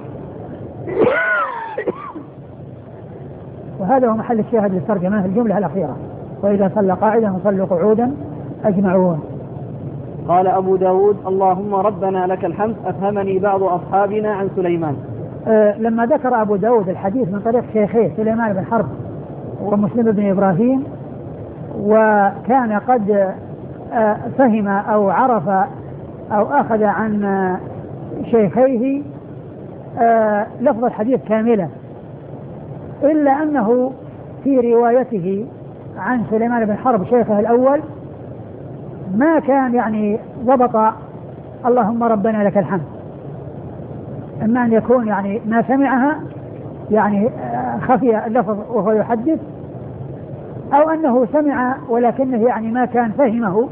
وهذا هو محل الشاهد للترجمة في الجملة الأخيرة، وإذا صلى قاعدا فصلوا قعودا أجمعون. قال أبو داود اللهم ربنا لك الحمد أفهمني بعض أصحابنا عن سليمان. أه لما ذكر أبو داود الحديث من طريق شيخيه سليمان بن حرب ومسلم بن إبراهيم، وكان قد أه فهم أو عرف أو أخذ عن أه شيخيه أه لفظ الحديث كاملا، إلا أنه في روايته عن سليمان بن حرب شيخه الأول ما كان يعني ضبط اللهم ربنا لك الحمد، إما أن يكون يعني ما سمعها يعني خفي اللفظ وهو يحدث، أو أنه سمع ولكنه يعني ما كان فهمه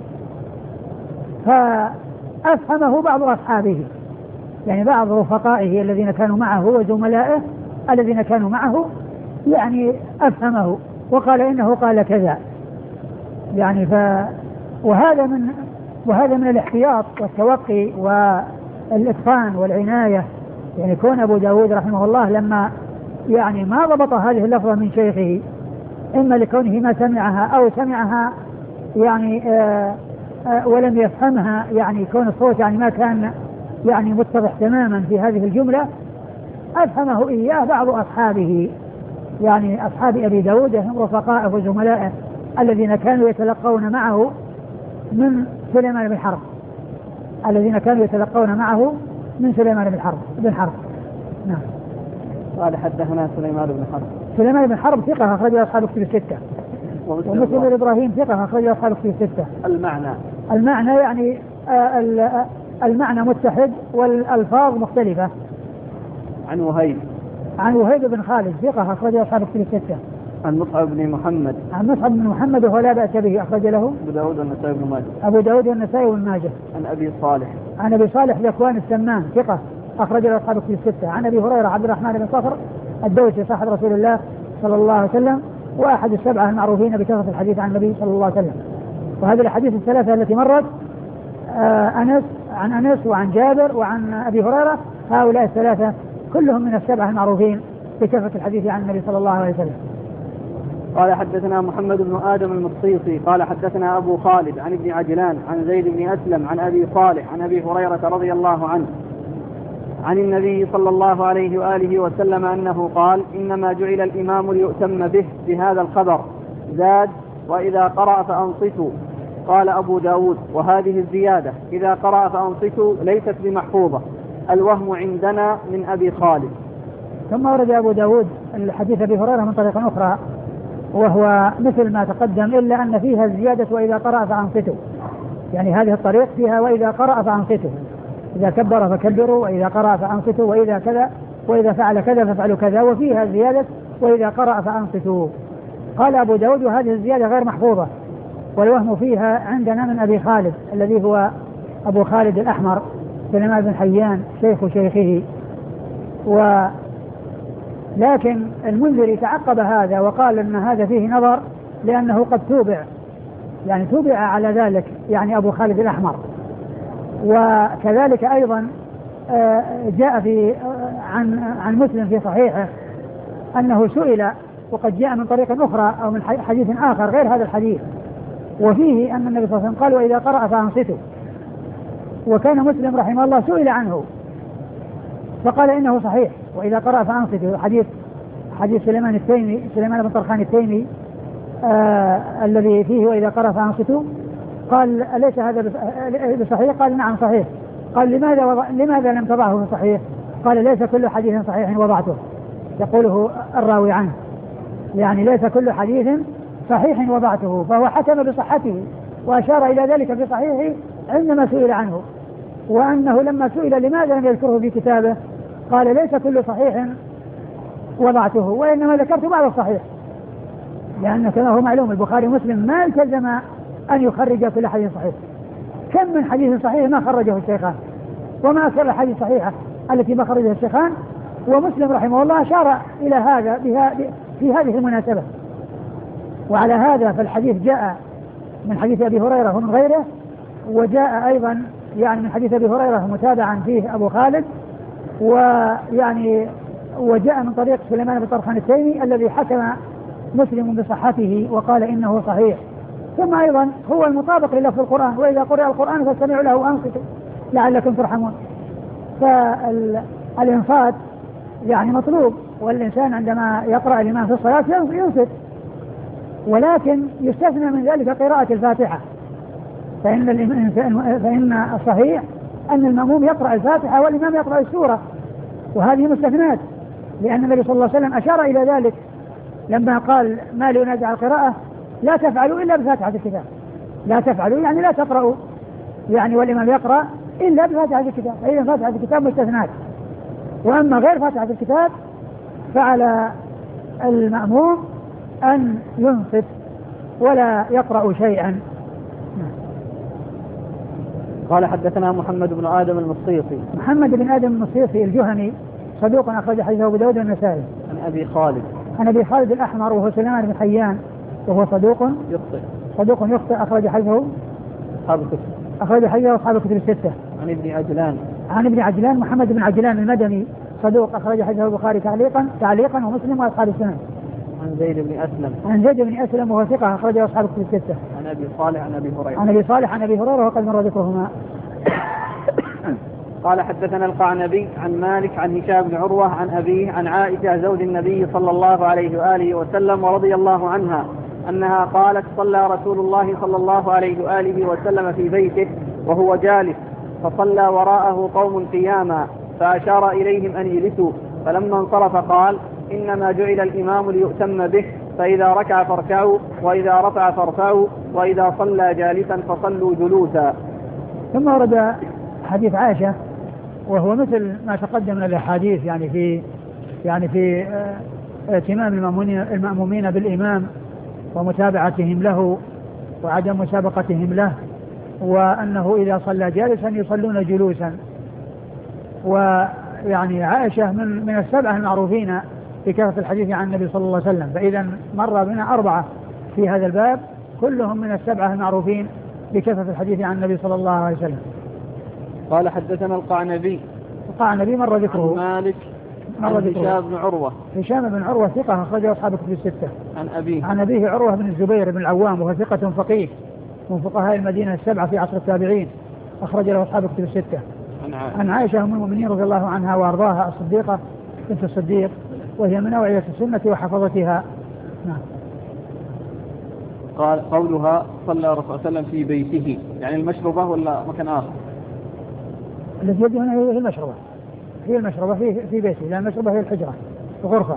فأفهمه بعض أصحابه، يعني بعض رفقائه الذين كانوا معه وزملائه الذين كانوا معه يعني أفهمه وقال إنه قال كذا، يعني ف وهذا من وهذا من الاحتياط والتوقي والإتقان والعناية. يعني كون أبو داود رحمه الله لما يعني ما ضبط هذه اللفظة من شيخه، إما لكونه ما سمعها أو سمعها يعني آآ آآ ولم يفهمها، يعني كون الصوت يعني ما كان يعني متضح تماما في هذه الجملة، أفهمه إياه بعض أصحابه، يعني أصحاب أبي داود هم رفقائه وزملائه الذين كانوا يتلقون معه من سليمان بن حرب الذين كانوا يتلقون معه من سليمان بن حرب بن حرب. نعم. قال حدثنا سليمان بن حرب. سليمان بن حرب ثقة أخرجه أصحاب كتب الستة. ومسلم بن إبراهيم ثقة أخرجه أصحاب كتب الستة. المعنى المعنى يعني آه المعنى متحد والألفاظ مختلفة. عن وهيب عن وهيب بن خالد ثقة أخرجه أصحاب كتب الستة. عن مصعب بن محمد عن مصعب بن محمد وهو لا بأس به أخرج له أبو داود والنسائي بن ماجه. أبو داود والنسائي بن ماجه. عن أبي صالح عن أبي صالح ذكوان السمان ثقة أخرج له أصحاب كتب الستة. عن أبي هريرة عبد الرحمن بن صخر الدوسي صاحب رسول الله صلى الله عليه وسلم وأحد السبعة المعروفين بكثرة الحديث عن النبي صلى الله عليه وسلم. وهذه الأحاديث الثلاثة التي مرت آه أنس عن أنس وعن جابر وعن أبي هريرة، هؤلاء الثلاثة كلهم من السبعة المعروفين بكثرة الحديث عن النبي صلى الله عليه وسلم. قال حدثنا محمد بن آدم المصيصي قال حدثنا أبو خالد عن ابن عجلان عن زيد بن أسلم عن أبي صالح عن أبي هريرة رضي الله عنه عن النبي صلى الله عليه وآله وسلم أنه قال إنما جعل الإمام ليؤتم به بهذا الخبر، زاد وإذا قرأ فأنصتوا. قال أبو داود وهذه الزيادة إذا قرأ فأنصتوا ليست بمحفوظة، الوهم عندنا من أبي خالد. ثم ورد أبو داود الحديث أبي هريرة من طريق أخرى وهو مثل ما تقدم، إلا أن فيها الزيادة وإذا قرأ فأنصتوا، يعني هذه الطريق فيها وإذا قرأ فأنصتوا، إذا كبر فكبروا، وإذا قرأ فأنصتوا، وإذا كذا وإذا فعل كذا فافعلوا كذا، وفيها زيادة وإذا قرأ فأنصتوا. قال أبو داود وهذه الزيادة غير محفوظة، والوهم فيها عندنا من أبي خالد الذي هو أبو خالد الأحمر سليمان بن حيان شيخ شيخه. و لكن المنذري تعقب هذا وقال أن هذا فيه نظر لأنه قد توبع، يعني توبع على ذلك يعني أبو خالد الأحمر. وكذلك أيضا جاء في عن عن مسلم في صحيحه أنه سئل، وقد جاء من طريق أخرى أو من حديث آخر غير هذا الحديث، وفيه أن النبي صلى الله عليه وسلم قال وإذا قرأ فأنصتوا. وكان مسلم رحمه الله سئل عنه فقال إنه صحيح وإذا قرأ فأنصتوا، حديث حديث سليمان التيمي سليمان بن طرخان التيمي آه الذي فيه وإذا قرأ فأنصتوا، قال أليس هذا بصحيح؟ قال نعم صحيح قال لماذا وضع لماذا لم تضعه في الصحيح؟ قال ليس كل حديث صحيح وضعته، يقوله الراوي عنه، يعني ليس كل حديث صحيح وضعته، فهو حكم بصحته وأشار إلى ذلك في صحيحه عندما سئل عنه، وأنه لما سئل لماذا لم يذكره في كتابه قال ليس كل صحيح وضعته وإنما ذكرت بعض الصحيح، لأن كما هو معلوم البخاري ومسلم ما التزم أن يخرج كل حديث صحيح. كم من حديث صحيح ما خرجه الشيخان، وما أكثر الحديث الصحيحة التي ما خرجها الشيخان، ومسلم رحمه الله أشار إلى هذا في هذه المناسبة. وعلى هذا فالحديث جاء من حديث أبي هريرة ومن غيره، وجاء أيضا يعني من حديث أبي هريرة متابعا فيه أبو خالد، ويعني وجاء من طريق سليمان بن طرخان التيمي الذي حكم مسلم بصحته وقال إنه صحيح. ثم أيضا هو المطابق للفظ القرآن، وإذا قرأ القرآن فاستمعوا له وأنصتوا لعلكم ترحمون. فالإنصات يعني مطلوب، والإنسان عندما يقرأ الإمام في الصلاة ينصت، ولكن يستثنى من ذلك قراءة الفاتحة، فإن, فإن الصحيح أن المأموم يقرأ الفاتحة والإمام يقرأ السورة، وهذه مستثنات، لأن النبي صلى الله عليه وسلم أشار إلى ذلك لما قال ما لينازع القراءة لا تفعلوا إلا بفاتحة الكتاب، لا تفعلوا يعني لا تقرأوا يعني والإمام يقرأ إلا بفاتحة الكتاب، فإذا فاتحة الكتاب مستثنات. وأما غير فاتحة الكتاب فعلى المأموم أن ينصت ولا يقرأ شيئا. قال حدثنا محمد بن آدم المصيصي. محمد بن آدم المصيصي الجهني صدوق أخرج حديثه أبو داود والنسائي. عن أبي خالد. عن أبي خالد الأحمر وهو سليمان بن حيان وهو صدوق يخطئ. صدوق يخطئ أخرج حديثه أصحاب الكتب. أخرج حديثه أصحاب الكتب الستة. عن ابن عجلان. عن ابن عجلان محمد بن عجلان المدني صدوق أخرج حديثه البخاري تعليقا تعليقا ومسلم وأصحاب السنن. عن زيد بن أسلم. عن زيد بن أسلم وهو ثقة أخرجه أصحاب الكتب الستة. عن أبي صالح عن أبي هريرة. عن أبي صالح عن أبي هريرة وقد مر ذكرهما. قال حدثنا القعنبي عن مالك عن هشام بن عروة عن أبيه عن عائشة زوج النبي صلى الله عليه وآله وسلم ورضي الله عنها أنها قالت صلى رسول الله صلى الله عليه وآله وسلم في بيته وهو جالس، فصلى وراءه قوم قياما فأشار إليهم أن يجلسوا، فلما انصرف قال إنما جعل الإمام ليؤتم به، فإذا ركع فاركعوا وإذا رفع فارفعوا وإذا صلى جالسا فصلوا جلوسا. ثم ورد حديث عائشة وهو مثل ما تقدم من الأحاديث يعني في يعني في اهتمام المأمومين بالإمام ومتابعتهم له وعدم مسابقتهم له، وأنه إذا صلى جالسا يصلون جلوسا. ويعني عائشة من من السبعة المعروفين بكثرة الحديث عن النبي صلى الله عليه وسلم، فإذا مر بنا أربعة في هذا الباب كلهم من السبعة المعروفين بكثرة الحديث عن النبي صلى الله عليه وسلم. قال حدثنا القعنبي. القعنبي مر ذكره. مالك. عن هشام بن عروة. هشام بن عروة ثقة أخرجه أصحاب الكتب الستة. عن أبيه. عن أبيه عروة بن الزبير بن العوام وهو ثقة فقيه من فقهاء المدينة السبعة في عصر التابعين، أخرج له أصحاب الكتب الستة. عن عائشة. عن عائشة أم المؤمنين رضي الله عنها وأرضاها الصديقة بنت الصديق، وهي من أوعية السنة وحفظتها. نعم. قال قولها صلى الرسول صلى الله عليه وسلم في بيته، يعني المشربة ولا مكان آخر؟ التي يبدو هنا هي المشربة، هي المشربة في في بيته، لأن المشربة هي الحجرة الغرفة.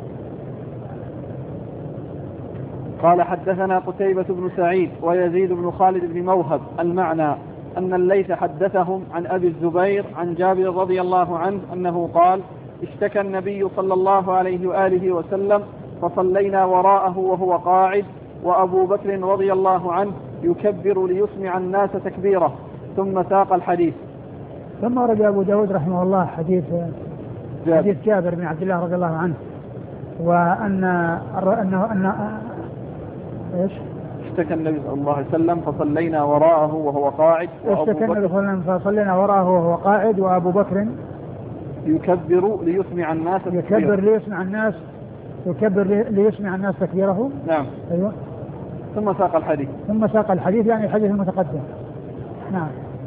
قال حدثنا قتيبة بن سعيد ويزيد بن خالد بن موهب المعنى أن الليث حدثهم عن أبي الزبير عن جابر رضي الله عنه أنه قال اشتكى النبي صلى الله عليه وآله وسلم فصلينا وراءه وهو قاعد وأبو بكر رضي الله عنه يكبر ليسمع الناس تكبيره، ثم ساق الحديث. ثم ورد أبو داود رحمه الله حديث جابر. حديث جابر بن عبد الله رضي الله عنه، وأن أنه أن إيش؟ اشتكى النبي صلى الله عليه وسلم فصلينا وراءه وهو قاعد. اشتكى النبي صلى الله عليه وسلم فصلينا وراءه وهو قاعد وأبو بكر يكبر ليسمع الناس تكبيره. يكبر ليسمع الناس يكبر ليسمع الناس تكبيره. نعم. أيوة. ثم ساق الحديث. ثم ساق الحديث يعني الحديث المتقدم. نعم.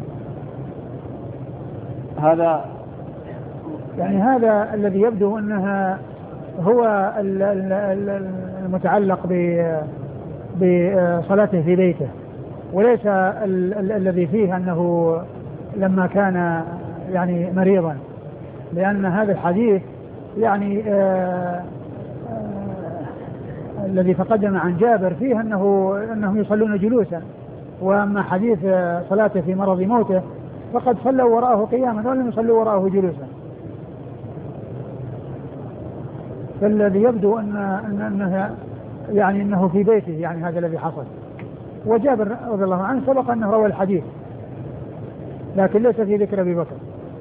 هذا يعني هذا الذي يبدو أنها هو المتعلق بصلاته في بيته، وليس ال ال الذي فيه أنه لما كان يعني مريضا، لأن هذا الحديث يعني آه آه الذي تقدم عن جابر فيه أنه أنهم يصلون جلوسا، وأما حديث صلاته في مرض موته فقد صلوا وراءه قياما ولم يصلوا وراءه جلوسا. فالذي يبدو أن أنه يعني أنه في بيته، يعني هذا الذي حصل. وجابر رضي الله عنه سبق أنه روى الحديث لكن ليس في ذكر أبي بكر.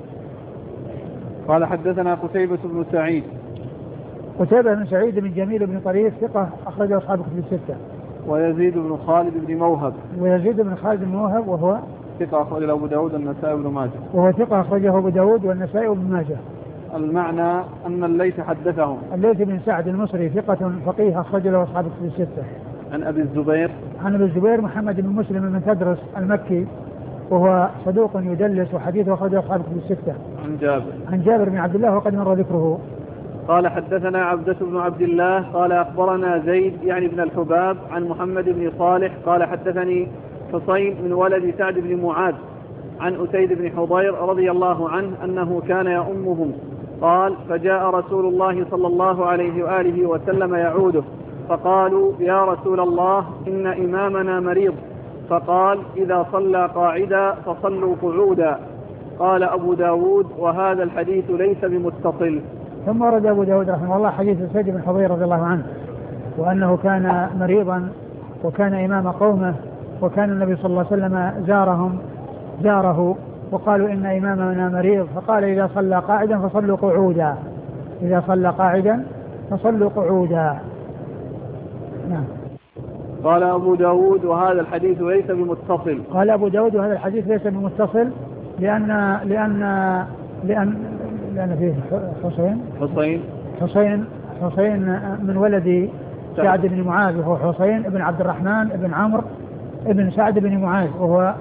قال حدثنا قتيبة بن سعيد. قتيبة بن سعيد بن جميل بن طريف ثقة أخرجه أصحاب كتب الستة. ويزيد بن خالد بن موهب. ويزيد بن خالد بن موهب وهو ثقة أخرجه أبو داود والنسائي وابن ماجه. وهو ثقة أخرجه أبو داود والنسائي وابن ماجه. المعنى أن الليث حدثهم. الليث بن سعد المصري ثقة فقيه أخرج له أصحاب كتب الستة. عن أبي الزبير. عن أبي الزبير محمد بن مسلم بن تدرس المكي وهو صدوق يدلس وحديثه أخرجه أصحاب كتب الستة. عن جابر. عن جابر بن عبد الله وقد مر ذكره. قال حدثنا عبدة بن عبد الله قال أخبرنا زيد يعني بن الحباب عن محمد بن صالح قال حدثني حسين من ولد سعد بن معاذ عن أسيد بن حضير رضي الله عنه أنه كان يؤمهم. قال فجاء رسول الله صلى الله عليه وآله وسلم يعوده فقالوا يا رسول الله إن إمامنا مريض، فقال إذا صلى قاعدا فصلوا قعودا. قال أبو داود وهذا الحديث ليس بمتصل. ثم ورد أبو داود رحمه الله حديث أسيد بن حضير رضي الله عنه وأنه كان مريضا وكان إمام قومه، وكان النبي صلى الله عليه وسلم زارهم زاره وقالوا إن إمامنا مريض، فقال إذا صلى قاعدا فصلوا قعودا. إذا صلى قاعدا فصلوا قعودا. نعم. قال أبو داود وهذا الحديث ليس بمتصل. قال أبو داود وهذا الحديث ليس بمتصل لأن لأن لأن لأن فيه حسين حسين حسين حسين من ولد سعد بن معاذ وهو حسين بن عبد الرحمن بن عمرو بن سعد بن معاذ، وهو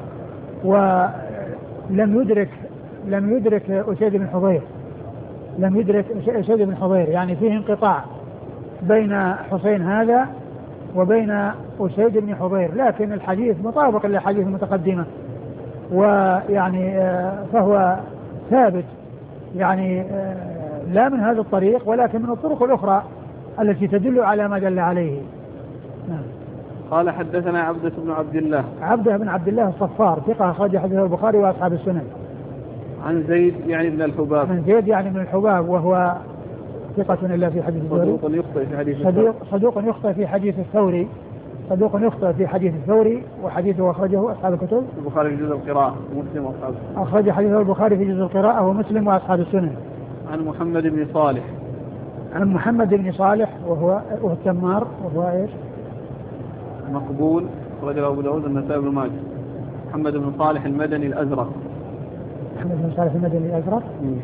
ولم يدرك لم يدرك أسيد بن حضير لم يدرك أسيد بن حضير يعني فيه انقطاع بين حسين هذا وبين أسيد بن حضير، لكن الحديث مطابق للحديث المتقدمة، ويعني فهو ثابت يعني لا من هذا الطريق ولكن من الطرق الأخرى التي تدل على ما دل عليه. نعم. قال حدثنا عبدة بن عبد الله. عبدة بن عبد الله الصفار ثقة أخرج حديثه البخاري وأصحاب السنن. عن زيد يعني بن الحباب. عن زيد يعني بن الحباب وهو ثقة إلا في حديث الثوري. صدوق يخطئ في حديث الثوري. صدوق يخطئ في حديث الثوري. صدوق يخطئ في حديث الثوري وحديثه أخرجه أصحاب الكتب. البخاري في جزء القراءة ومسلم وأصحاب. أخرج حديثه البخاري في جزء القراءة ومسلم وأصحاب السنن. عن محمد بن صالح. عن محمد بن صالح وهو وهو التمار وهو إيش؟ مقبول رجل أبو داود النسائي بن ماجه. محمد بن صالح المدني الأزرق. محمد بن صالح المدني الأزرق. مم.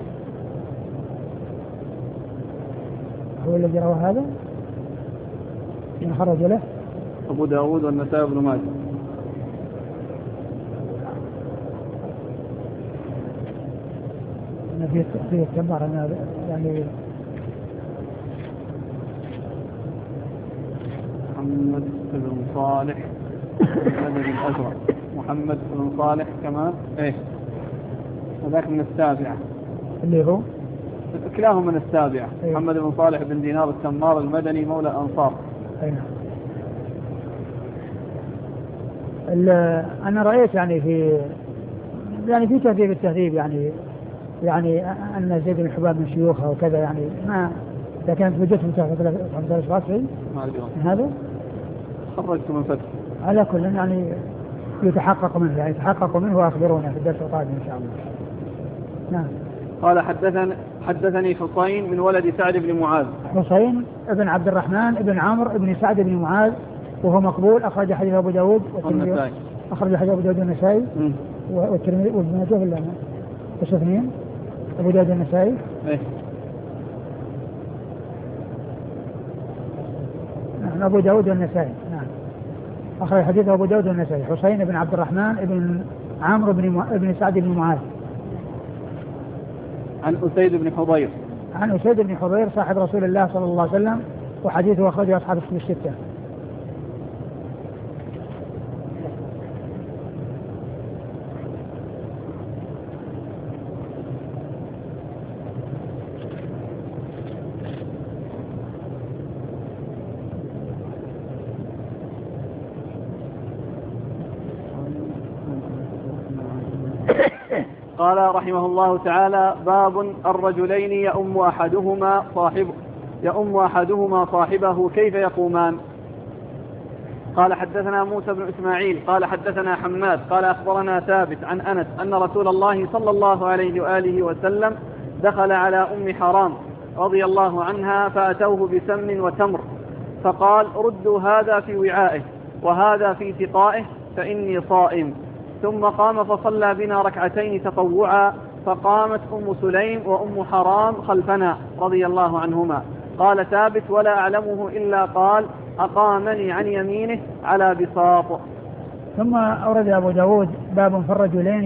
هو الذي روى هذا؟ من خرج له؟ أبو داود والنسائي بن ماجه. أنا في في التمار أنا يعني محمد بن صالح المدني الأزرق. محمد بن صالح كمان إيه هذاك من السابعة اللي هو كلاهم من السابعة. أيه. محمد بن صالح بن دينار التمار المدني مولى الأنصار. أيه. أنا رأيت يعني في يعني في تهذيب التهذيب يعني يعني أن زيد بن حباب من شيوخه وكذا يعني ما لكن وجدت من ثلاث راسعي هذا خرجت من فتح على كل يعني يتحقق منه يعني يتحقق منه وأخبرونا في الدرس القادم إن شاء الله. نعم. قال حدثني حدثني حسين من ولد سعد بن معاذ. حسين ابن عبد الرحمن ابن عمرو ابن سعد بن معاذ وهو مقبول أخرج حديث أبو داود والنسائي. أخرج حديث أبو داود والنسائي والترمذي وابن ماجه ولا ايش اثنين؟ أبو داود والنسائي. إيه. نعم أبو داود والنسائي. نعم. أخرج حديث أبو داود والنسائي. حسين بن عبد الرحمن ابن عمرو بن مع... ابن سعد بن معاذ. عن أسيد بن حضير. عن أسيد بن حضير صاحب رسول الله صلى الله عليه وسلم وحديثه أخرجه أصحاب الكتب الستة. قال رحمه الله تعالى: باب الرجلين يؤم أحدهما صاحبه يؤم أحدهما صاحبه كيف يقومان. قال حدثنا موسى بن إسماعيل قال حدثنا حماد قال أخبرنا ثابت عن أنس أن رسول الله صلى الله عليه وآله وسلم دخل على أم حرام رضي الله عنها فأتوه بسمن وتمر فقال: ردوا هذا في وعائه وهذا في سقائه فإني صائم. ثم قام فصلى بنا ركعتين تطوعا فقامت أم سليم وأم حرام خلفنا رضي الله عنهما. قال ثابت: ولا أعلمه إلا قال: أقامني عن يمينه على بساط. ثم أورد أبو داود باب في الرجلين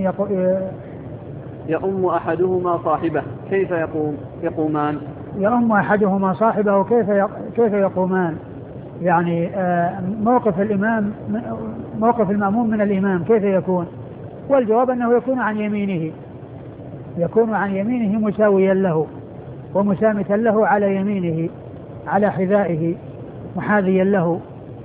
يؤم أحدهما صاحبه كيف يقوم يقومان يؤم أحدهما صاحبه كيف كيف يقومان، يعني موقف الإمام موقف المأموم من الإمام كيف يكون؟ والجواب أنه يكون عن يمينه يكون عن يمينه مساويا له ومسامتا له على يمينه على حذائه محاذيا له،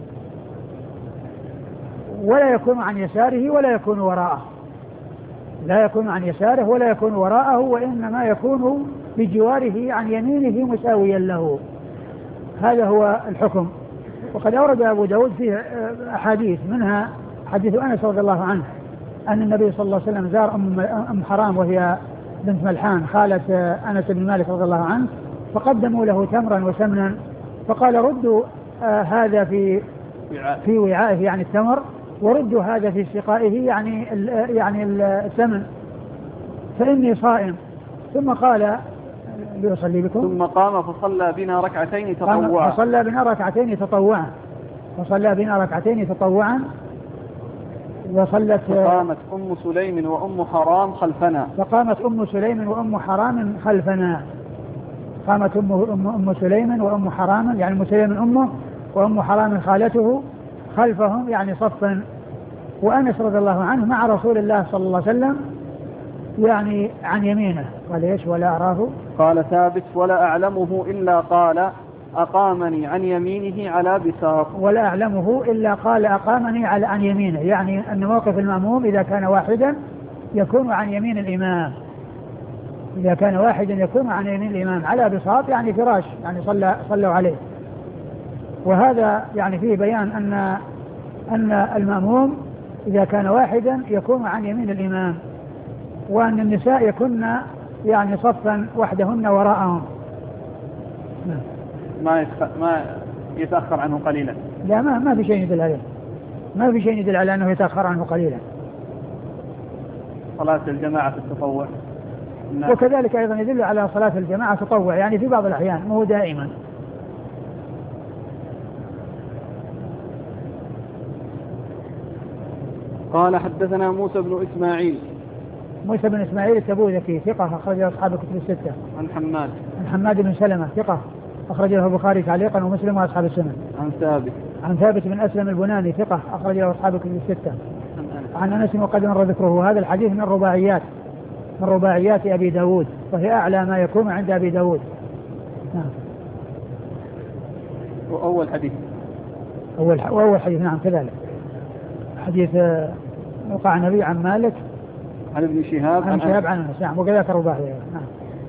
ولا يكون عن يساره ولا يكون وراءه لا يكون عن يساره ولا يكون وراءه وإنما يكون بجواره عن يمينه مساويا له. هذا هو الحكم. وقد أورد أبو داود فيه أحاديث، منها حديث أنس رضي الله عنه أن النبي صلى الله عليه وسلم زار أم حرام وهي بنت ملحان خالة أنس بن مالك رضي الله عنه، فقدموا له تمرا وسمنا فقال: ردوا آه هذا في في وعائه يعني التمر، وردوا هذا في سقائه يعني ال يعني السمن فإني صائم. ثم قال: ليصلي بكم. ثم قام فصلى بنا ركعتين تطوعا فصلى بنا ركعتين تطوعا فصلى بنا ركعتين تطوعا وصلت فقامت أم سليم وأم حرام خلفنا فقامت أم سليم وأم حرام خلفنا قامت أم, أم, أم سليم وأم حرام يعني أم سليم أمه وأم حرام خالته خلفهم يعني صفا. وأنس رضي الله عنه مع رسول الله صلى الله عليه وسلم يعني عن يمينه. قال: ايش؟ ولا أراه. قال ثابت: ولا أعلمه إلا قال: أقامني عن يمينه على بساط. ولا أعلمه إلا قال: أقامني على عن يمينه، يعني أن موقف المأموم إذا كان واحدا يكون عن يمين الإمام إذا كان واحدا يكون عن يمين الإمام على بساط يعني فراش يعني صلى صلوا عليه. وهذا يعني فيه بيان أن أن المأموم إذا كان واحدا يكون عن يمين الإمام، وأن النساء يكن يعني صفا وحدهن وراءهم ما ما يتأخر عنه قليلا. لا ما ما في شيء يدل عليه ما في شيء يدل على أنه يتأخر عنه قليلا. صلاة الجماعة في التطوع وكذلك أيضا يدل على صلاة الجماعة تطوع يعني في بعض الأحيان مو دائما. قال حدثنا موسى بن إسماعيل موسى بن إسماعيل التبوذكي ثقة أخرجه أصحاب الكتب الستة. عن حماد عن حماد بن سلمة ثقة أخرجه البخاري تعليقا ومسلم وأصحاب السنن. عن ثابت عن ثابت بن أسلم البناني ثقة أخرجه أصحاب الكتب الستة. عن أنس وقد مر ذكره. هذا الحديث من الرباعيات من رباعيات أبي داود وهي أعلى ما يكون عند أبي داود. نعم. وأول حديث أول وأول حديث نعم كذلك حديث وقع النبي عن مالك عن ابن شهاب عن شهاب عن أنس نعم وكذلك رباعي. نعم.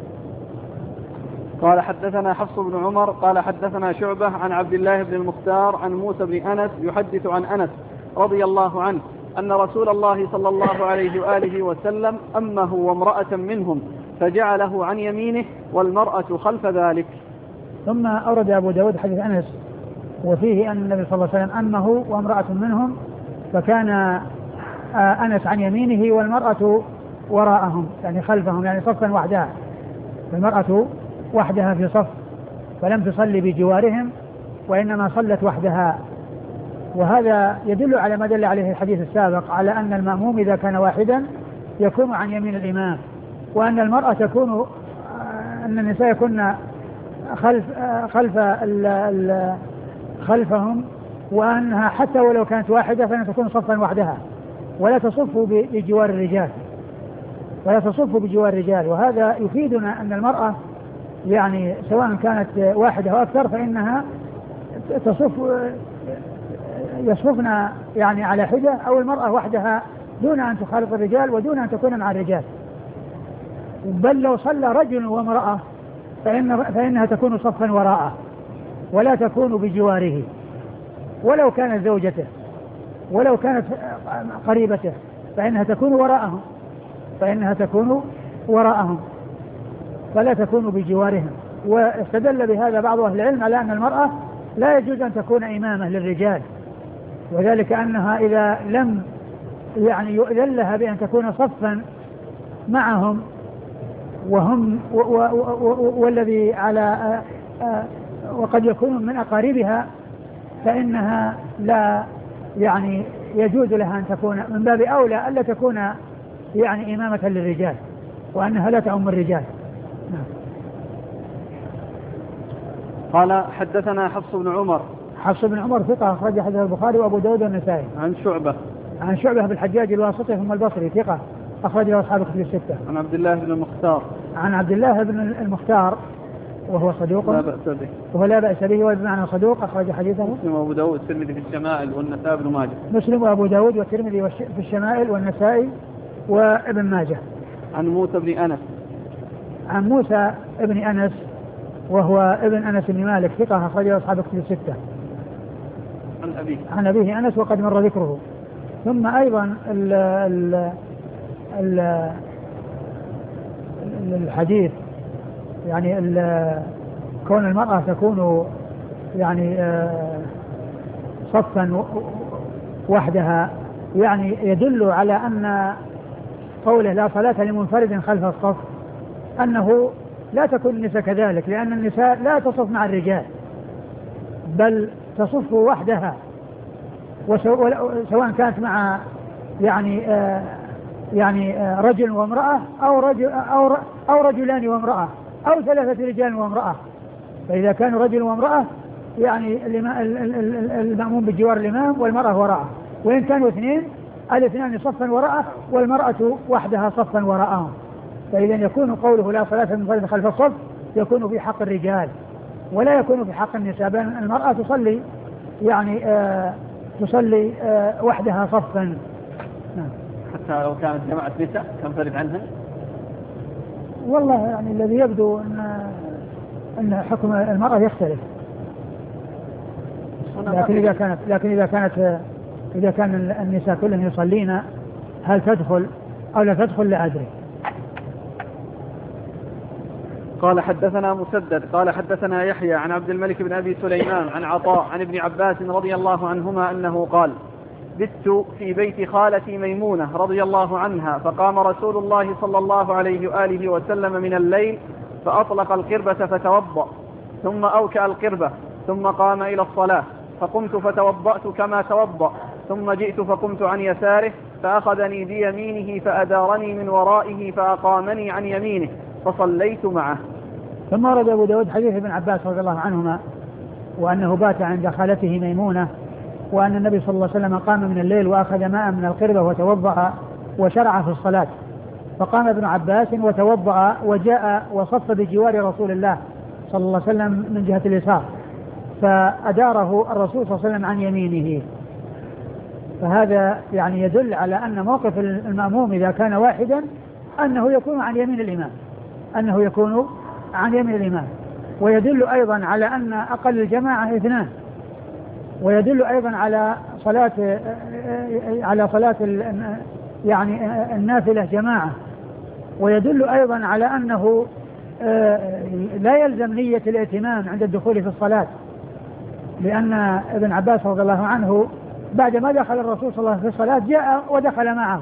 قال حدثنا حفص بن عمر قال حدثنا شعبة عن عبد الله بن المختار عن موسى بن أنس يحدث عن أنس رضي الله عنه أن رسول الله صلى الله عليه وآله وسلم أمه وامرأة منهم فجعله عن يمينه والمرأة خلف ذلك. ثم أورد أبو داود حديث أنس وفيه أن النبي صلى الله عليه وسلم أمه وامرأة منهم فكان أنس عن يمينه والمرأة وراءهم يعني خلفهم يعني صفا وحدها، المرأة وحدها في صف فلم تصلي بجوارهم وإنما صلت وحدها. وهذا يدل على ما دل عليه الحديث السابق على أن المأموم إذا كان واحدا يكون عن يمين الإمام، وأن المرأة تكون أن النساء يكون خلف خلف ال ال خلفهم، وأنها حتى ولو كانت واحدة فإنها تكون صفا وحدها ولا تصف بجوار الرجال ولا تصف بجوار الرجال. وهذا يفيدنا أن المرأة يعني سواء كانت واحدة أو أكثر فإنها تصف يصففن يعني على حدة، أو المرأة وحدها دون أن تخالط الرجال ودون أن تكون مع الرجال. بل لو صلى رجل وامرأة فإن فإنها تكون صفا وراءه ولا تكون بجواره، ولو كانت زوجته ولو كانت قريبته فإنها تكون وراءهم فإنها تكون وراءهم فلا تكون بجوارهم. واستدل بهذا بعض أهل العلم على أن المرأة لا يجوز أن تكون إمامة للرجال، وذلك أنها إذا لم يعني يؤذن لها بأن تكون صفا معهم وهم و و و والذي على وقد يكون من أقاربها فإنها لا يعني يجوز لها أن تكون من باب أولى ألا تكون يعني إمامة للرجال وأنها لا تعم الرجال. نعم. قال حدثنا حفص بن عمر. حفص بن عمر ثقة أخرج حديث البخاري وأبو داود والنسائي. عن شعبة. عن شعبة بالحجاج الواسطي ثم البصري ثقة أخرج له أصحاب كتب الستة. عن عبد الله بن المختار. عن عبد الله بن المختار وهو صدوق لا بأس به وهو لا بأس به وبمعنى صدوق أخرج حديثه مسلم وأبو داود والترمذي في الشمائل والنسائي بن ماجه. مسلم وأبو داود والترمذي في الشمائل والنسائي وابن ماجه. عن موسى بن أنس. عن موسى بن أنس وهو ابن أنس بن مالك ثقة أخرج له أصحاب كتب الستة. عن أبيه. عن أبيه أنس وقد مر ذكره. ثم أيضا ال ال ال الحديث يعني كون المرأة تكون يعني صفا وحدها يعني يدل على أن قوله لا صلاة لمنفرد خلف الصف أنه لا تكون النساء كذلك، لأن النساء لا تصف مع الرجال بل تصف وحدها، وسواء كانت مع يعني آه يعني آه رجل وامرأة أو رجل أو أو رجلان وامرأة أو ثلاثة رجال وامرأة. فإذا كان رجل وامرأة يعني المأموم بجوار الإمام والمرأة وراءه، وإن كانوا اثنين الاثنان صفا وراءه والمرأة وحدها صفا وراءهم. فإذا يكون قوله لا صلاة للمنفرد خلف الصف يكون في حق الرجال ولا يكون في حق النساء، بل المرأة تصلي يعني آه تصلي آه وحدها صفا. حتى لو كانت جماعة نساء تنفرد عنها. والله يعني الذي يبدو أن أن حكم المرأة يختلف، لكن إذا كانت لكن إذا كانت إذا كان النساء كلهم يصلين هل تدخل أو لا تدخل لا أدري. قال حدثنا مسدد قال حدثنا يحيى عن عبد الملك بن أبي سليمان عن عطاء عن ابن عباس رضي الله عنهما أنه قال بت في بيت خالتي ميمونة رضي الله عنها فقام رسول الله صلى الله عليه وآله وسلم من الليل فأطلق القربة فتوضأ ثم أوكأ القربة ثم قام إلى الصلاة فقمت فتوضأت كما توضأ ثم جئت فقمت عن يساره فأخذني بيمينه فأدارني من ورائه فأقامني عن يمينه فصليت معه. ثم ورد أبو داود حديث ابن عباس رضي الله عنهما وأنه بات عند خالته ميمونة وأن النبي صلى الله عليه وسلم قام من الليل وأخذ ماء من القربة وتوضأ وشرع في الصلاة، فقام ابن عباس وتوضأ وجاء وصف بجوار رسول الله صلى الله عليه وسلم من جهة اليسار فأداره الرسول صلى الله عليه وسلم عن يمينه. فهذا يعني يدل على أن موقف المأموم إذا كان واحدا أنه يكون عن يمين الإمام أنه يكون عن يمين الإمام ويدل أيضا على أن أقل الجماعة اثنان، ويدل أيضا على صلاة على صلاة يعني النافلة جماعة، ويدل أيضا على أنه لا يلزم نية الائتمام عند الدخول في الصلاة، لأن ابن عباس رضي الله عنه بعدما دخل الرسول صلى الله عليه وسلم في الصلاة جاء ودخل معه،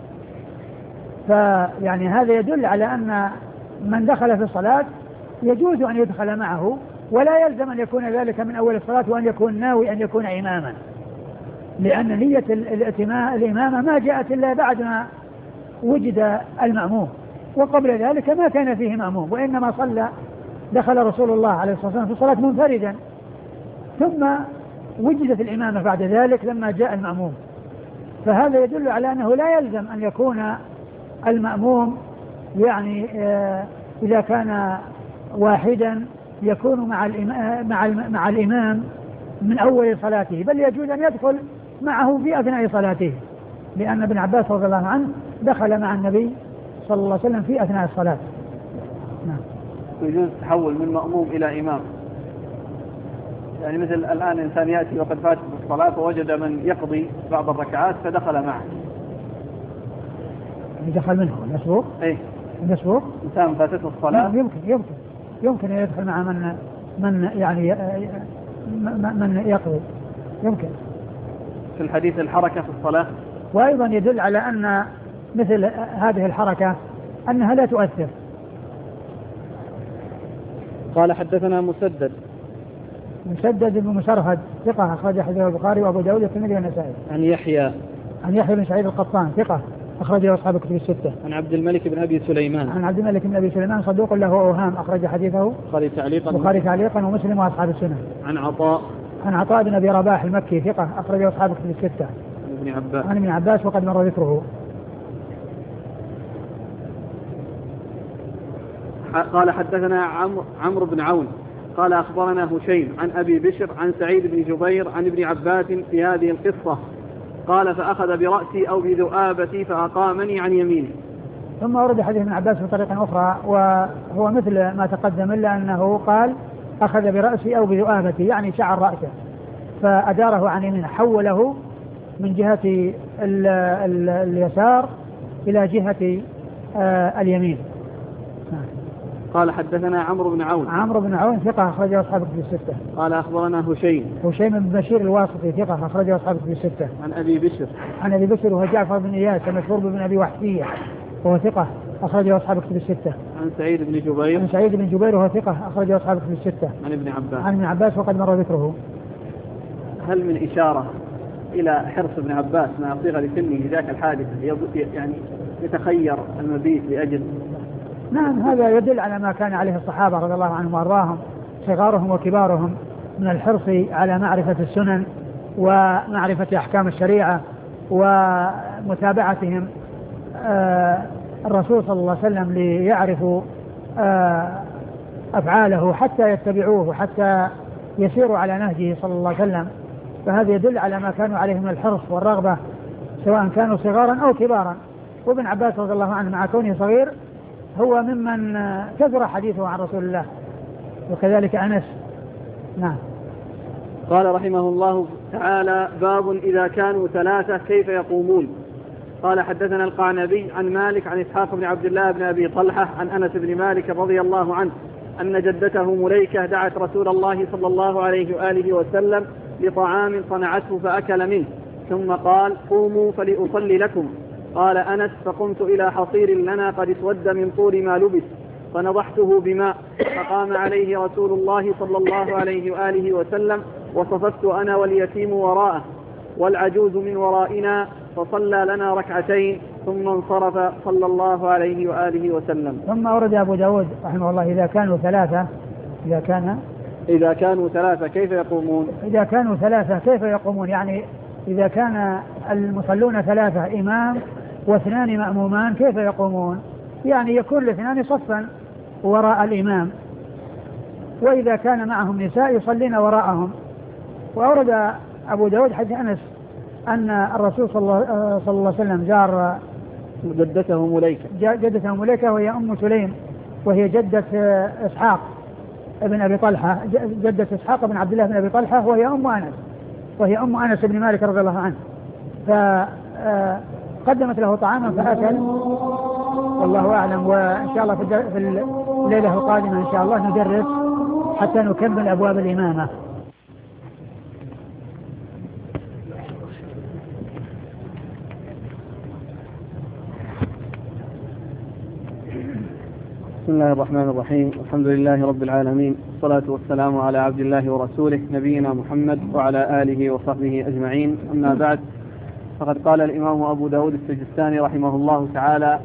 فيعني هذا يدل على أن من دخل في الصلاة يجوز أن يدخل معه ولا يلزم أن يكون ذلك من أول الصلاة وأن يكون ناوي أن يكون إماما، لأن نية الإمامة ما جاءت إلا بعد ما وجد المأموم، وقبل ذلك ما كان فيه مأموم، وإنما صلى دخل رسول الله عليه الصلاة والسلام في الصلاة منفردا ثم وجدت الإمامة بعد ذلك لما جاء المأموم. فهذا يدل على أنه لا يلزم أن يكون المأموم يعني آه إذا كان واحدا يكون مع الإمام, مع مع الإمام من أول صلاته، بل يجوز أن يدخل معه في أثناء صلاته، لأن ابن عباس رضي الله عنه دخل مع النبي صلى الله عليه وسلم في أثناء الصلاة. نعم. يجوز تحول من مأموم إلى إمام، يعني مثل الآن إنسان يأتي وقد فات الصلاة فوجد من يقضي بعض الركعات فدخل معه. يدخل منه المسبوق؟ إيه المسبوق؟ إنسان فاتته الصلاة. يمكن يمكن يمكن أن يدخل مع من من يعني من يقضي، يمكن. في الحديث الحركة في الصلاة. وأيضا يدل على أن مثل هذه الحركة أنها لا تؤثر. قال حدثنا مسدد مسدد بن مسرهد ثقة أخرج حديثه البخاري وأبو داود والترمذي والنسائي. عن يحيى عن يحيى بن سعيد القطان ثقة أخرجه أصحاب الكتب الستة. عن عبد الملك بن أبي سليمان عن عبد الملك بن أبي سليمان صدوق له أوهام أخرج حديثه البخاري تعليقا البخاري تعليقا ومسلم وأصحاب السنة. عن عطاء عن عطاء بن أبي رباح المكي ثقة أخرجه أصحاب الكتب الستة. عن ابن عباس عن ابن عباس وقد مر ذكره. قال حدثنا عمرو عمرو بن عون قال أخبرنا هشيم عن أبي بشر عن سعيد بن جبير عن ابن عباس في هذه القصة قال فأخذ برأسي أو بذؤابتي فأقامني عن يمينه. ثم ورد حديث ابن عباس بطريقة أخرى وهو مثل ما تقدم إلا أنه قال أخذ برأسي أو بذؤابتي يعني شعر رأسه فأداره عن يمينه، حوله من جهة ال ال اليسار إلى جهة آه اليمين. قال حدثنا عمرو بن عون عمرو بن عون ثقة أخرجه أصحاب الكتب الستة. قال أخبرنا هشيم هشيم بن بشير الواسطي ثقة أخرجه أصحاب الكتب الستة. عن أبي بشر عن أبي بشر وهو جعفر بن إياس المشهور بن أبي وحشية وهو ثقة أخرجه أصحاب الكتب الستة. عن سعيد بن جبير عن سعيد بن جبير وهو ثقة أخرجه أصحاب الكتب الستة. عن ابن عباس عن ابن عباس وقد مر ذكره. هل من إشارة إلى حرص ابن عباس مع صيغة لسنه ذاك الحادثة يعني يتخير المبيت لأجل؟ نعم هذا يدل على ما كان عليه الصحابة رضي الله عنهم وارضاهم صغارهم وكبارهم من الحرص على معرفة السنن ومعرفة أحكام الشريعة ومتابعتهم آه الرسول صلى الله عليه وسلم ليعرفوا آه أفعاله حتى يتبعوه حتى يسيروا على نهجه صلى الله عليه وسلم. فهذا يدل على ما كانوا عليه من الحرص والرغبة سواء كانوا صغارا أو كبارا. وابن عباس رضي الله عنه مع كونه صغير هو ممن كثر حديثه عن رسول الله وكذلك أنس. نعم. قال رحمه الله تعالى باب إذا كانوا ثلاثة كيف يقومون. قال حدثنا القعنبي عن مالك عن إسحاق بن عبد الله بن أبي طلحة عن أنس بن مالك رضي الله عنه أن جدته مليكة دعت رسول الله صلى الله عليه وآله وسلم لطعام صنعته فأكل منه ثم قال قوموا فلأصلي لكم. قال أنس فقمت إلى حصير لنا قد اسود من طول ما لبس فنضحته بماء فقام عليه رسول الله صلى الله عليه وآله وسلم وصففت أنا واليتيم وراءه والعجوز من ورائنا فصلى لنا ركعتين ثم انصرف صلى الله عليه وآله وسلم. ثم أورد أبو داود رحمه الله إذا كانوا ثلاثة إذا كان إذا كانوا ثلاثة كيف يقومون. إذا كانوا ثلاثة كيف يقومون يعني إذا كان المصلون ثلاثة إمام واثنان مأمومان كيف يقومون يعني يكون الاثنان صفا وراء الإمام وإذا كان معهم نساء يصلين وراءهم. وأورد أبو داود حديث أنس أن الرسول صلى الله عليه وسلم زار جدته مليكة جدته مليكة وهي أم سليم وهي جدة إسحاق ابن أبي طلحة جدة إسحاق بن عبد الله بن أبي طلحة وهي أم أنس وهي أم أنس بن مالك رضي الله عنه فقدمت له طعاما فأكل والله أعلم. وإن شاء الله في الليلة القادمة إن شاء الله ندرس حتى نكمل أبواب الإمامة. بسم الله الرحمن الرحيم الحمد لله رب العالمين والصلاة والسلام على عبد الله ورسوله نبينا محمد وعلى آله وصحبه أجمعين. أما بعد فقد قال الإمام أبو داود السجستاني رحمه الله تعالى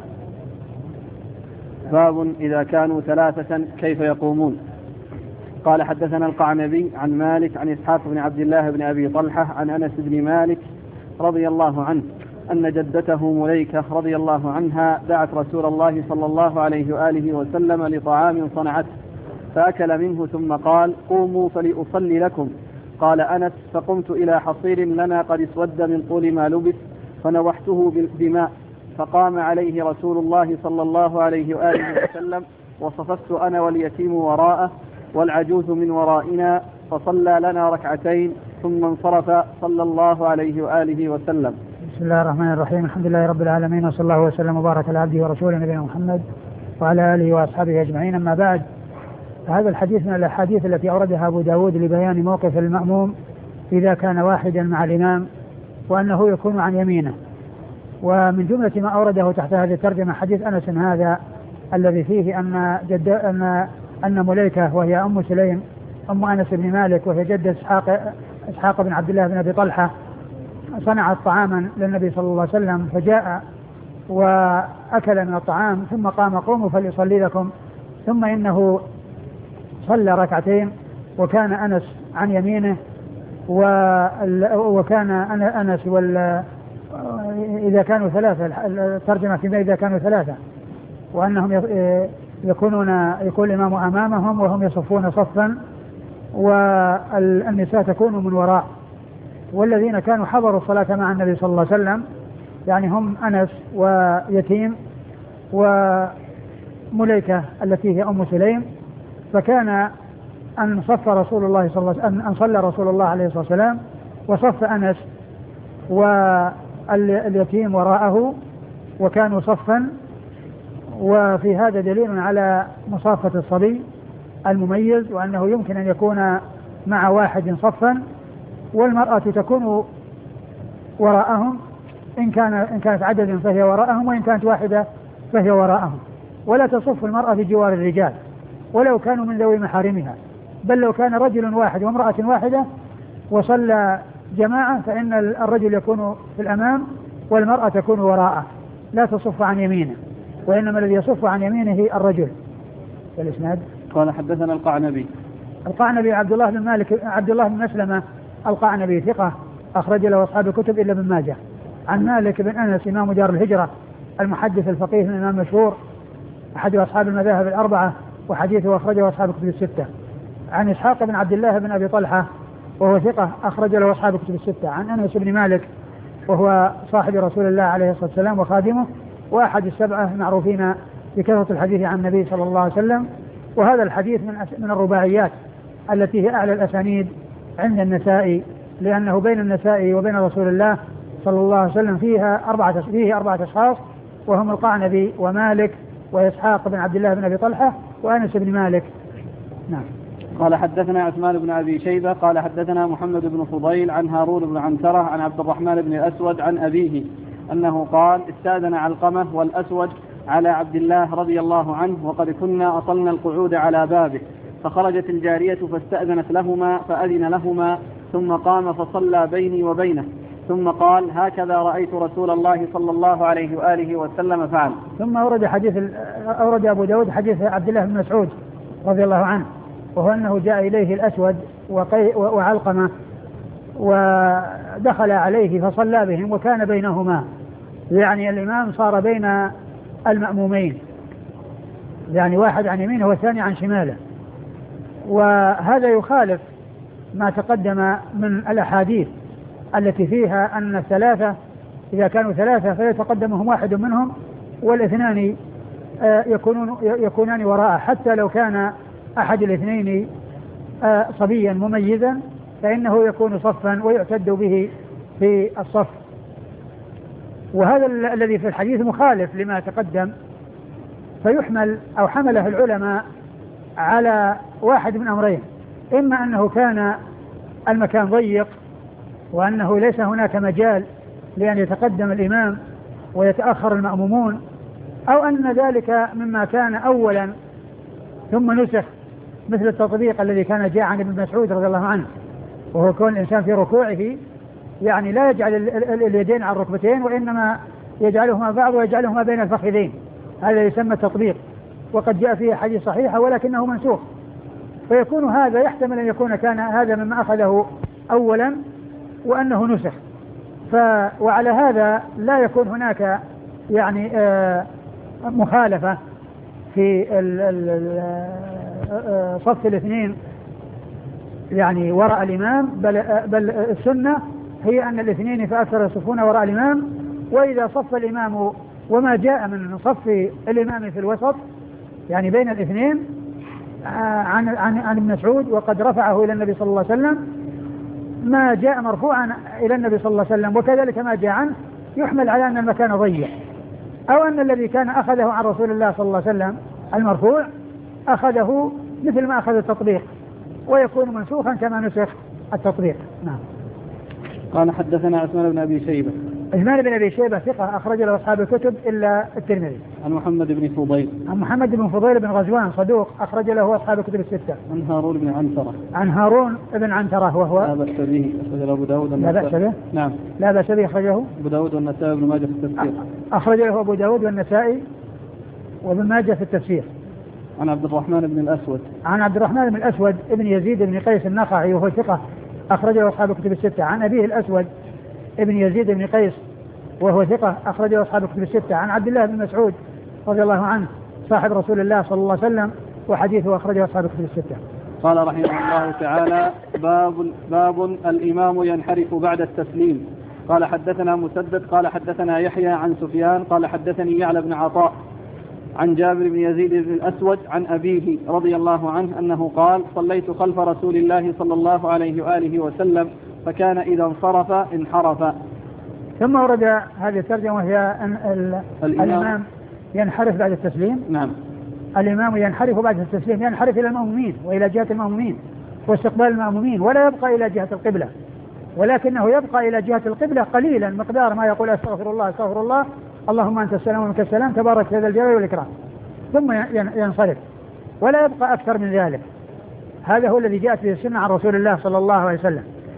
باب إذا كانوا ثلاثة كيف يقومون. قال حدثنا القعنبي عن مالك عن إسحاق بن عبد الله بن أبي طلحة عن أنس بن مالك رضي الله عنه أن جدته مليكة رضي الله عنها دعت رسول الله صلى الله عليه وآله وسلم لطعام صنعته فأكل منه ثم قال قوموا فلأصلي لكم. قال أنس فقمت إلى حصير لنا قد اسود من طول ما لبس فنضحته بماء فقام عليه رسول الله صلى الله عليه وآله وسلم وصففت أنا واليتيم وراءه والعجوز من ورائنا فصلى لنا ركعتين ثم انصرف صلى الله عليه وآله وسلم. بسم الله الرحمن الرحيم. الحمد لله رب العالمين، وصلى الله وسلم وبارك على عبده ورسوله نبينا محمد وعلى آله وأصحابه أجمعين. أما بعد، هذا الحديث من الأحاديث التي أوردها أبو داود لبيان موقف المأموم إذا كان واحدا مع الإمام وأنه يكون عن يمينه. ومن جملة ما أورده تحت هذه الترجمة حديث أنس هذا الذي فيه أن جد أن أن مليكة وهي أم سليم أم أنس بن مالك وهي جدة إسحاق إسحاق بن عبد الله بن أبي طلحة صنعت طعاما للنبي صلى الله عليه وسلم، فجاء وأكل من الطعام ثم قام قوموا فليصلي لكم، ثم إنه صلى ركعتين وكان أنس عن يمينه، وكان أنس وال إذا كانوا ثلاثة، الترجمة فيما إذا كانوا ثلاثة، وأنهم يكونون يكون الإمام أمامهم وهم يصفون صفا والنساء تكون من وراء. والذين كانوا حضروا الصلاة مع النبي صلى الله عليه وسلم يعني هم أنس ويتيم ومليكة التي هي أم سليم. فكان أن صف رسول الله صلى الله عليه وسلم أن صلى رسول الله عليه الصلاة والسلام وصف أنس واليتيم وراءه وكانوا صفا. وفي هذا دليل على مصافة الصبي المميز، وأنه يمكن أن يكون مع واحد صفا والمرأة تكون وراءهم، إن كان إن كانت عدد فهي وراءهم، وإن كانت واحدة فهي وراءهم. ولا تصف المرأة في جوار الرجال ولو كانوا من ذوي محارمها، بل لو كان رجل واحد وامرأة واحدة وصلى جماعة فإن الرجل يكون في الأمام والمرأة تكون وراءه، لا تصف عن يمينه، وإنما الذي يصف عن يمينه الرجل. الإسناد قال حدثنا القعنبي. القعنبي عبد الله بن مالك عبد الله بن مسلمة القعنبي ثقة أخرج له أصحاب الكتب إلا ابن ماجه. عن مالك بن أنس إمام دار الهجرة المحدث الفقيه الإمام مشهور أحد أصحاب المذاهب الأربعة، وحديثه أخرجه أصحاب الكتب الستة. عن إسحاق بن عبد الله بن أبي طلحة وهو ثقة أخرج له أصحاب الكتب الستة. عن أنس بن مالك وهو صاحب رسول الله عليه الصلاة والسلام وخادمه، وأحد السبعة المعروفين بكثرة الحديث عن النبي صلى الله عليه وسلم. وهذا الحديث من من الرباعيات التي هي أعلى الأسانيد عند النسائي، لأنه بين النسائي وبين رسول الله صلى الله عليه وسلم فيها أربعة فيه أربعة أشخاص، وهم القعنبي ومالك وإسحاق بن عبد الله بن أبي طلحة وأنس بن مالك. نعم. قال حدثنا عثمان بن أبي شيبة قال حدثنا محمد بن فضيل عن هارون بن عنترة عن عبد الرحمن بن الأسود عن أبيه أنه قال استأذن علقمة والأسود على عبد الله رضي الله عنه وقد كنا أطلنا القعود على بابه، فخرجت الجارية فاستأذنت لهما فأذن لهما ثم قام فصلى بيني وبينه، ثم قال هكذا رأيت رسول الله صلى الله عليه وآله وسلم فعل. ثم أورد حديث أورد أبو داود حديث عبد الله بن مسعود رضي الله عنه، وهو أنه جاء إليه الأسود وعلقمة ودخل عليه فصلى بهم وكان بينهما، يعني الإمام صار بين المأمومين، يعني واحد عن يمينه والثاني عن شماله. وهذا يخالف ما تقدم من الأحاديث التي فيها أن الثلاثة إذا كانوا ثلاثة فيتقدمهم واحد منهم والاثنان يكونون يكونان وراءه، حتى لو كان أحد الاثنين صبيا مميزا فإنه يكون صفا ويعتد به في الصف. وهذا الذي في الحديث مخالف لما تقدم، فيحمل أو حمله العلماء على واحد من أمرين: إما أنه كان المكان ضيق وأنه ليس هناك مجال لأن يتقدم الإمام ويتأخر المأمومون، أو أن ذلك مما كان أولا ثم نسخ، مثل التطبيق الذي كان جاء عن ابن مسعود رضي الله عنه، وهو كون الإنسان في ركوعه يعني لا يجعل اليدين على الركبتين وإنما يجعلهما بعض ويجعلهما بين الفخذين، هذا يسمى التطبيق، وقد جاء فيه حديث صحيحة ولكنه منسوخ. فيكون هذا يحتمل أن يكون كان هذا مما أخذه أولا وأنه نسخ. ف وعلى هذا لا يكون هناك يعني آه مخالفة في صف الاثنين يعني وراء الإمام، بل, بل السنة هي أن الاثنين فأكثر يصفون وراء الإمام، وإذا صف الإمام وما جاء من صف الإمام في الوسط يعني بين الاثنين عن عن عن ابن مسعود وقد رفعه إلى النبي صلى الله عليه وسلم، ما جاء مرفوعا إلى النبي صلى الله عليه وسلم وكذلك ما جاء عنه يحمل على أن المكان ضيق، أو أن الذي كان أخذه عن رسول الله صلى الله عليه وسلم المرفوع أخذه مثل ما أخذ التطبيق ويكون منسوخا كما نسخ التطبيق. نعم. قال حدثنا عثمان بن أبي شيبة. عثمان بن أبي شيبة ثقة أخرج له أصحاب الكتب إلا الترمذي. عن محمد بن فضيل. عن محمد بن فضيل بن غزوان صدوق أخرج له أصحاب الكتب الستة. عن هارون بن عنترة. عن هارون بن عنترة وهو لا بأس به أخرج له أبو داود. لا بأس به. نعم. لا بأس به أخرجه أبو داود والنسائي وابن ماجه في التفسير. أخرج له أبو داود والنسائي وابن ماجه في التفسير. عن عبد الرحمن بن الأسود. عن عبد الرحمن بن الأسود ابن يزيد بن قيس النخعي وهو ثقة أخرج له أصحاب الكتب الستة. عن أبيه الأسود ابن يزيد بن قيس وهو ثقة أخرج له أصحاب الكتب الستة. عن عبد الله بن مسعود رضي الله عنه صاحب رسول الله صلى الله عليه وسلم وحديثه أخرجه أصحاب الكتب الستة. قال رحمه الله تعالى: باب باب الإمام ينحرف بعد التسليم. قال حدثنا مسدد قال حدثنا يحيى عن سفيان قال حدثني يعلى بن عطاء عن جابر بن يزيد بن الأسود عن أبيه رضي الله عنه أنه قال: صليت خلف رسول الله صلى الله عليه وآله وسلم فكان إذا انصرف انحرف. ثم ورد هذه الترجمة وهي أن الإمام, الإمام ينحرف بعد التسليم. نعم. الإمام ينحرف بعد التسليم ينحرف إلى المأمومين وإلى جهة المأمومين واستقبال المأمومين ولا يبقى إلى جهة القبلة، ولكنه يبقى إلى جهة القبلة قليلا مقدار ما يقول أستغفر الله أستغفر الله اللهم أنت السلام ومنك السلام تبارك هذا الجلال والإكرام، ثم ينصرف ولا يبقى أكثر من ذلك. هذا هو الذي جاءت به السنة عن رسول الله صلى الله عليه وسلم.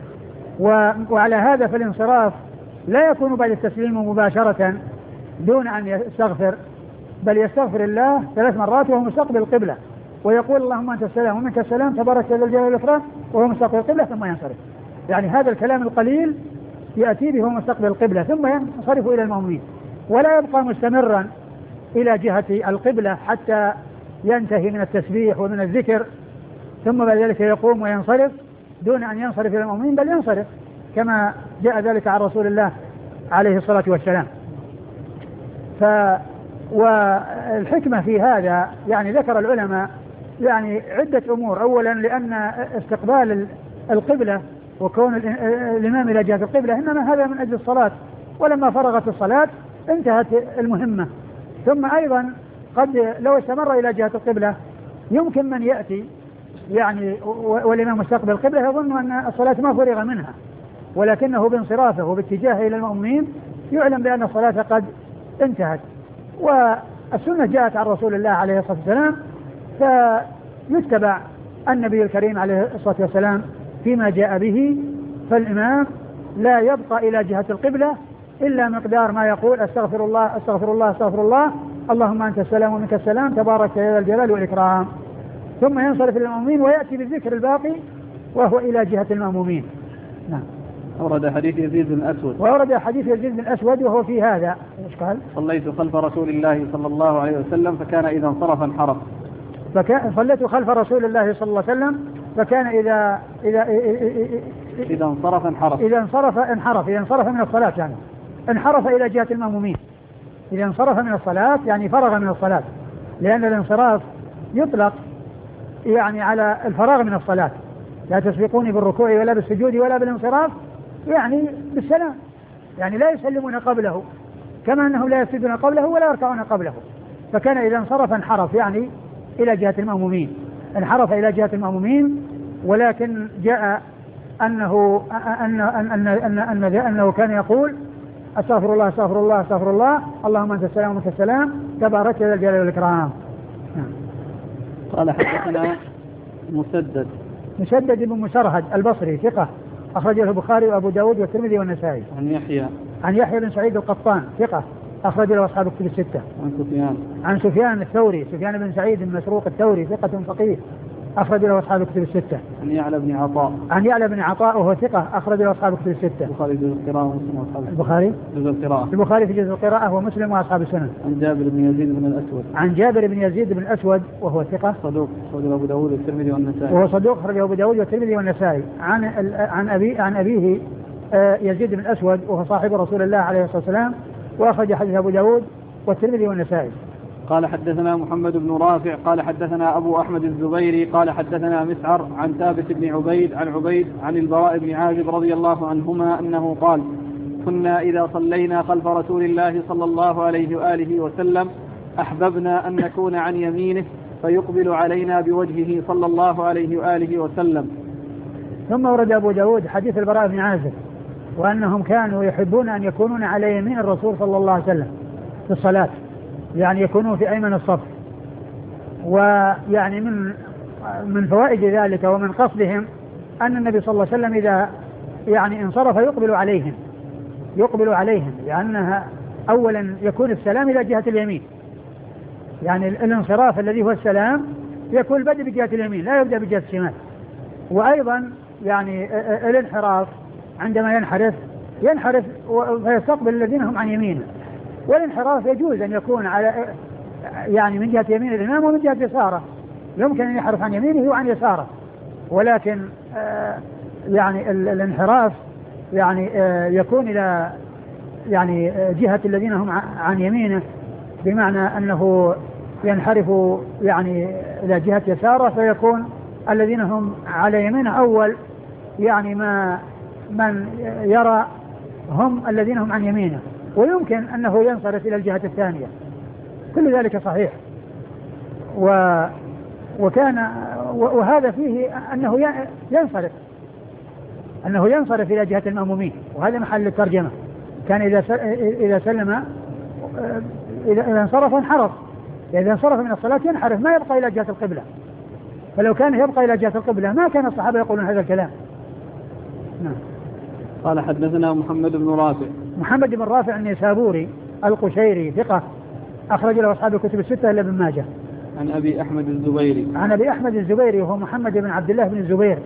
وعلى هذا فالانصراف لا يكون بعد التسليم مباشرة دون أن يستغفر، بل يستغفر الله ثلاث مرات وهو مستقبل القبلة ويقول اللهم أنت السلام ومنك السلام تبارك هذا الجلال والإكرام وهو مستقبل القبلة ثم ينصرف. يعني هذا الكلام القليل يأتي به مستقبل القبلة ثم ينصرف إلى المأمومين، ولا يبقى مستمرا إلى جهة القبلة حتى ينتهي من التسبيح ومن الذكر ثم بعد ذلك يقوم وينصرف دون أن ينصرف إلى المأمومين، بل ينصرف كما جاء ذلك عن رسول الله عليه الصلاة والسلام. ف والحكمة في هذا يعني ذكر العلماء يعني عدة أمور. أولا لأن استقبال القبلة وكون الإمام إلى جهة القبلة إنما هذا من أجل الصلاة، ولما فرغت الصلاة انتهت المهمة. ثم أيضا قد لو استمر إلى جهة القبلة يمكن من يأتي يعني والإمام مستقبل القبلة يظن أن الصلاة ما فرغ منها، ولكنه بانصرافه وباتجاهه إلى المؤمنين يعلم بأن الصلاة قد انتهت. والسنة جاءت عن رسول الله عليه الصلاة والسلام فيتبع النبي الكريم عليه الصلاة والسلام فيما جاء به، فالإمام لا يبقى إلى جهة القبلة إلا مقدار ما يقول أستغفر الله أستغفر الله أستغفر الله اللهم أنت السلام ومنك السلام تبارك يا ذا الجلال والإكرام، ثم ينصرف إلى المأمومين ويأتي بالذكر الباقي وهو إلى جهة المأمومين. نعم. أورد حديث يزيد بن الأسود. وأورد حديث يزيد بن الأسود وهو في هذا. إيش قال؟ صليت خلف رسول الله صلى الله عليه وسلم فكان إذا انصرف انحرف. فكان صليت خلف رسول الله صلى الله عليه وسلم فكان إذا إذا إذا انصرف انحرف. إذا انصرف انحرف إذا انصرف من الصلاة يعني انحرف إلى جهة المأمومين. إذا انصرف من الصلاة يعني فرغ من الصلاة، لأن الانصراف يطلق يعني على الفراغ من الصلاة. لا تسبقوني بالركوع ولا بالسجود ولا بالانصراف يعني بالسلام، يعني لا يسلمون قبله كما أنهم لا يسجدون قبله ولا يركعون قبله. فكان إذا انصرف انحرف يعني إلى جهة المأمومين، انحرف إلى جهة المأمومين. ولكن جاء أنه أن أن أن أن أنه كان يقول أستغفر الله أستغفر الله أستغفر الله اللهم أنت السلام ومنك السلام تبارك يا ذا الجلال والإكرام. قال حدثنا مسدد مسدد بن مسرهد البصري ثقة أخرجه البخاري وأبو داود والترمذي والنسائي. عن يحيى عن يحيى بن سعيد القطان ثقة أخرج له أصحاب الكتب الستة. عن سفيان عن سفيان الثوري سفيان بن سعيد بن مسروق الثوري ثقة فقيه أخرج له أصحاب الكتب الستة. عن يعلى بن عطاء عن يعلى بن عطاء وهو ثقة أخرج له أصحاب الكتب الستة. البخاري جزء القراءة ومسلم وأصحاب البخاري جزء القراءة البخاري في جزء القراءة ومسلم وأصحاب السنن. عن جابر بن يزيد بن الأسود عن جابر بن يزيد بن الأسود وهو ثقة صدوق أخرجه أبو داود والترمذي والنسائي وهو صدوق أخرجه أبو داود والترمذي والنسائي. عن عن أبي عن أبيه يزيد بن الأسود وهو صاحب رسول الله عليه الصلاة والسلام وأخرج حديث أبو داود والترمذي والنسائي. قال حدثنا محمد بن رافع قال حدثنا أبو أحمد الزبيري قال حدثنا مسعر عن ثابت بن عبيد عن عبيد عن البراء بن عازب رضي الله عنهما أنه قال كنا إذا صلينا خلف رسول الله صلى الله عليه وآله وسلم أحببنا أن نكون عن يمينه فيقبل علينا بوجهه صلى الله عليه وآله وسلم. ثم ورد أبو داود حديث البراء بن عازب وأنهم كانوا يحبون أن يكونون على يمين الرسول صلى الله عليه وسلم في الصلاة، يعني يكونون في أيمن الصف. ويعني من من فوائد ذلك ومن قصدهم أن النبي صلى الله عليه وسلم إذا يعني انصرف يقبل عليهم يقبل عليهم لأنها أولا يكون السلام إلى جهة اليمين، يعني الانصراف الذي هو السلام يكون البدء بجهة اليمين لا يبدأ بجهة الشمال. وأيضا يعني الانحراف عندما ينحرف ينحرف فيستقبل الذين هم عن يمينه، والانحراف يجوز أن يكون على يعني من جهة يمين الإمام ومن جهة يساره، يمكن أن ينحرف عن يمينه وعن يساره، ولكن آه يعني الانحراف يعني آه يكون إلى يعني جهة الذين هم عن يمينه، بمعنى أنه ينحرف يعني إلى جهة يساره فيكون الذين هم على يمينه أول يعني ما من يرى هم الذين هم عن يمينه، ويمكن أنه ينصرف إلى الجهة الثانية، كل ذلك صحيح. و وكان وهذا فيه أنه ينصرف أنه ينصرف إلى جهة المأمومين، وهذا محل الترجمة. كان إذا إذا سلم إذا انصرف انحرف، إذا انصرف من الصلاة ينحرف ما يبقى إلى جهة القبلة، فلو كان يبقى إلى جهة القبلة ما كان الصحابة يقولون هذا الكلام. نعم. قال حدثنا محمد بن رافع محمد بن رافع النيسابوري القشيري ثقة أخرج له أصحاب الكتب الستة إلا ابن ماجه. عن أبي أحمد الزبيري عن أبي أحمد الزبيري وهو محمد بن عبد الله بن الزبير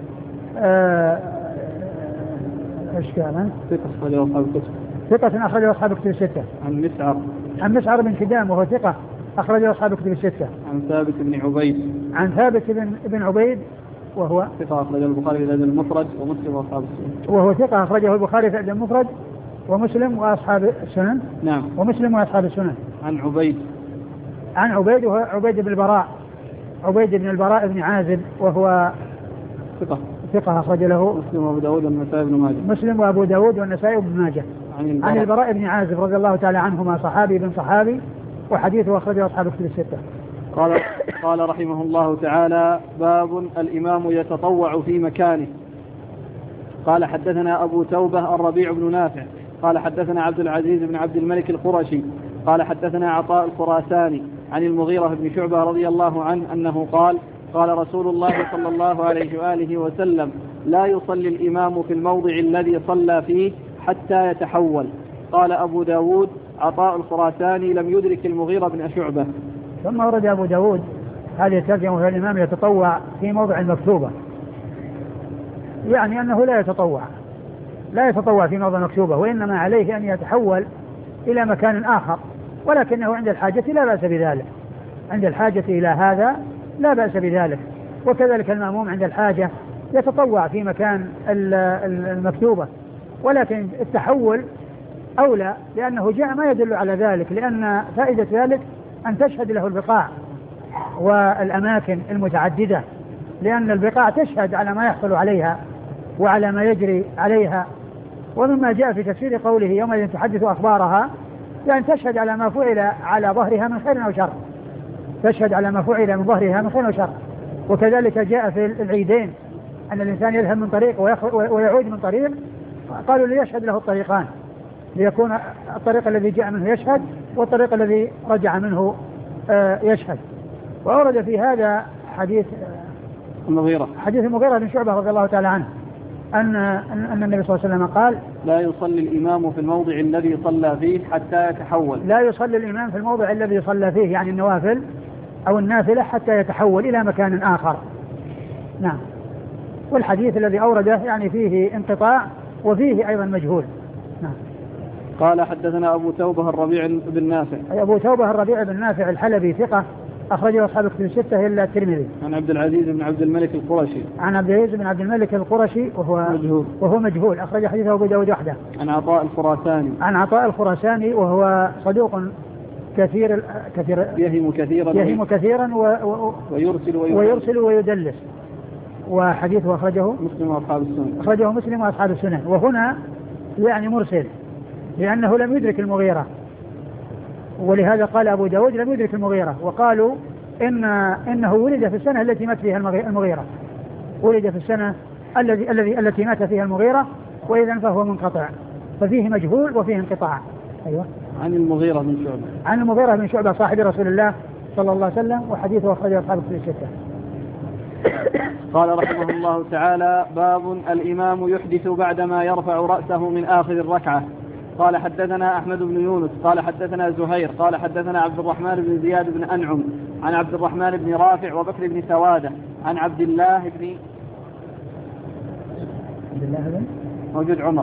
ايش كان؟ ثقة أخرج له أصحاب الكتب ثقة أخرج له أصحاب الكتب الستة. عن مسعر عن مسعر بن كدام وهو ثقة أخرج له أصحاب الكتب الستة. عن ثابت بن عبيد عن ثابت بن بن عبيد وهو ثقة أخرجه البخاري في الأدب المفرد ومسلم وأصحاب السنن. وهو ثقة أخرجه البخاري في الأدب المفرد ومسلم وأصحاب السنن. نعم. ومسلم وأصحاب السنن. عن عبيد عن عبيد وهو عبيد بن البراء عبيد بن البراء بن عازب وهو ثقة ثقة أخرج له مسلم وأبو داود والنسائي بن ماجه. مسلم وأبو داود والنسائي بن ماجه. عن البراء. عن البراء بن عازب رضي الله تعالى عنهما صحابي بن صحابي وحديثه أخرجه أصحاب الكتب الستة. قال قال رحمه الله تعالى باب الإمام يتطوع في مكانه. قال حدثنا أبو توبة الربيع بن نافع قال حدثنا عبد العزيز بن عبد الملك القرشي قال حدثنا عطاء الخراساني عن المغيرة بن شعبة رضي الله عنه أنه قال قال رسول الله صلى الله عليه وآله وسلم لا يصلي الإمام في الموضع الذي صلى فيه حتى يتحول. قال أبو داود عطاء الخراساني لم يدرك المغيرة بن شعبة. ثم ورد أبو داود هذه الترجمة الإمام يتطوع في موضع المكتوبة، يعني أنه لا يتطوع لا يتطوع في موضع مكتوبة، وإنما عليه أن يتحول إلى مكان آخر، ولكنه عند الحاجة لا بأس بذلك، عند الحاجة إلى هذا لا بأس بذلك. وكذلك المأموم عند الحاجة يتطوع في مكان المكتوبة، ولكن التحول أولى لأنه جاء ما يدل على ذلك، لأن فائدة ذلك أن تشهد له البقاع والأماكن المتعددة، لأن البقاع تشهد على ما يحصل عليها وعلى ما يجري عليها. ومما جاء في تفسير قوله يومئذ تحدث أخبارها، يعني تشهد على ما فعل على ظهرها من خير أو شر، تشهد على ما فعل من ظهرها من خير أو شر. وكذلك جاء في العيدين أن الإنسان يذهب من طريق ويعود من طريق، قالوا ليشهد له الطريقان، ليكون الطريق الذي جاء منه يشهد والطريق الذي رجع منه يشهد. وأورد في هذا حديث المغيرة حديث المغيرة بن شعبة رضي الله تعالى عنه أن أن النبي صلى الله عليه وسلم قال لا يصلي الإمام في الموضع الذي صلى فيه حتى يتحول. لا يصلي الإمام في الموضع الذي صلى فيه، يعني النوافل أو النافلة، حتى يتحول إلى مكان آخر. نعم. والحديث الذي أورده يعني فيه انقطاع وفيه أيضا مجهول. نعم. قال حدثنا أبو توبة الربيع بن نافع. أبو توبة الربيع بن نافع الحلبي ثقة أخرجه أصحاب الكتب الستة إلا الترمذي. عن عبد العزيز بن عبد الملك القرشي. عن عبد العزيز بن عبد الملك القرشي وهو مجهول. وهو مجهول أخرج حديثه أبو داود وحده. عن عطاء الخراساني. عن عطاء الخراساني وهو صدوق كثير كثير يهم كثيرا يهم كثيرا و و ويرسل ويرسل ويدلس. وحديثه أخرجه مسلم وأصحاب السنن أخرجه مسلم وأصحاب السنن. وهنا يعني مرسل لأنه لم يدرك المغيرة، ولهذا قال أبو داود لم يدرك المغيرة، وقالوا إن إنه ولد في السنة التي مات فيها المغيرة، ولد في السنة الذي الذي التي مات فيها المغيرة، وإذا فهو منقطع، ففيه مجهول وفيه انقطاع. أيوة. عن المغيرة بن شعبة عن المغيرة بن شعبة صاحب رسول الله صلى الله عليه وسلم، وحديثه أخرجه أصحاب الكتب الستة. قال رحمه الله تعالى: باب الإمام يحدث بعدما يرفع رأسه من آخر الركعة. قال حدثنا أحمد بن يونس قال حدثنا زهير قال حدثنا عبد الرحمن بن زياد بن أنعم عن عبد الرحمن بن رافع وبكر بن سوادة عن عبد الله بن عبد الله بن موجود عمر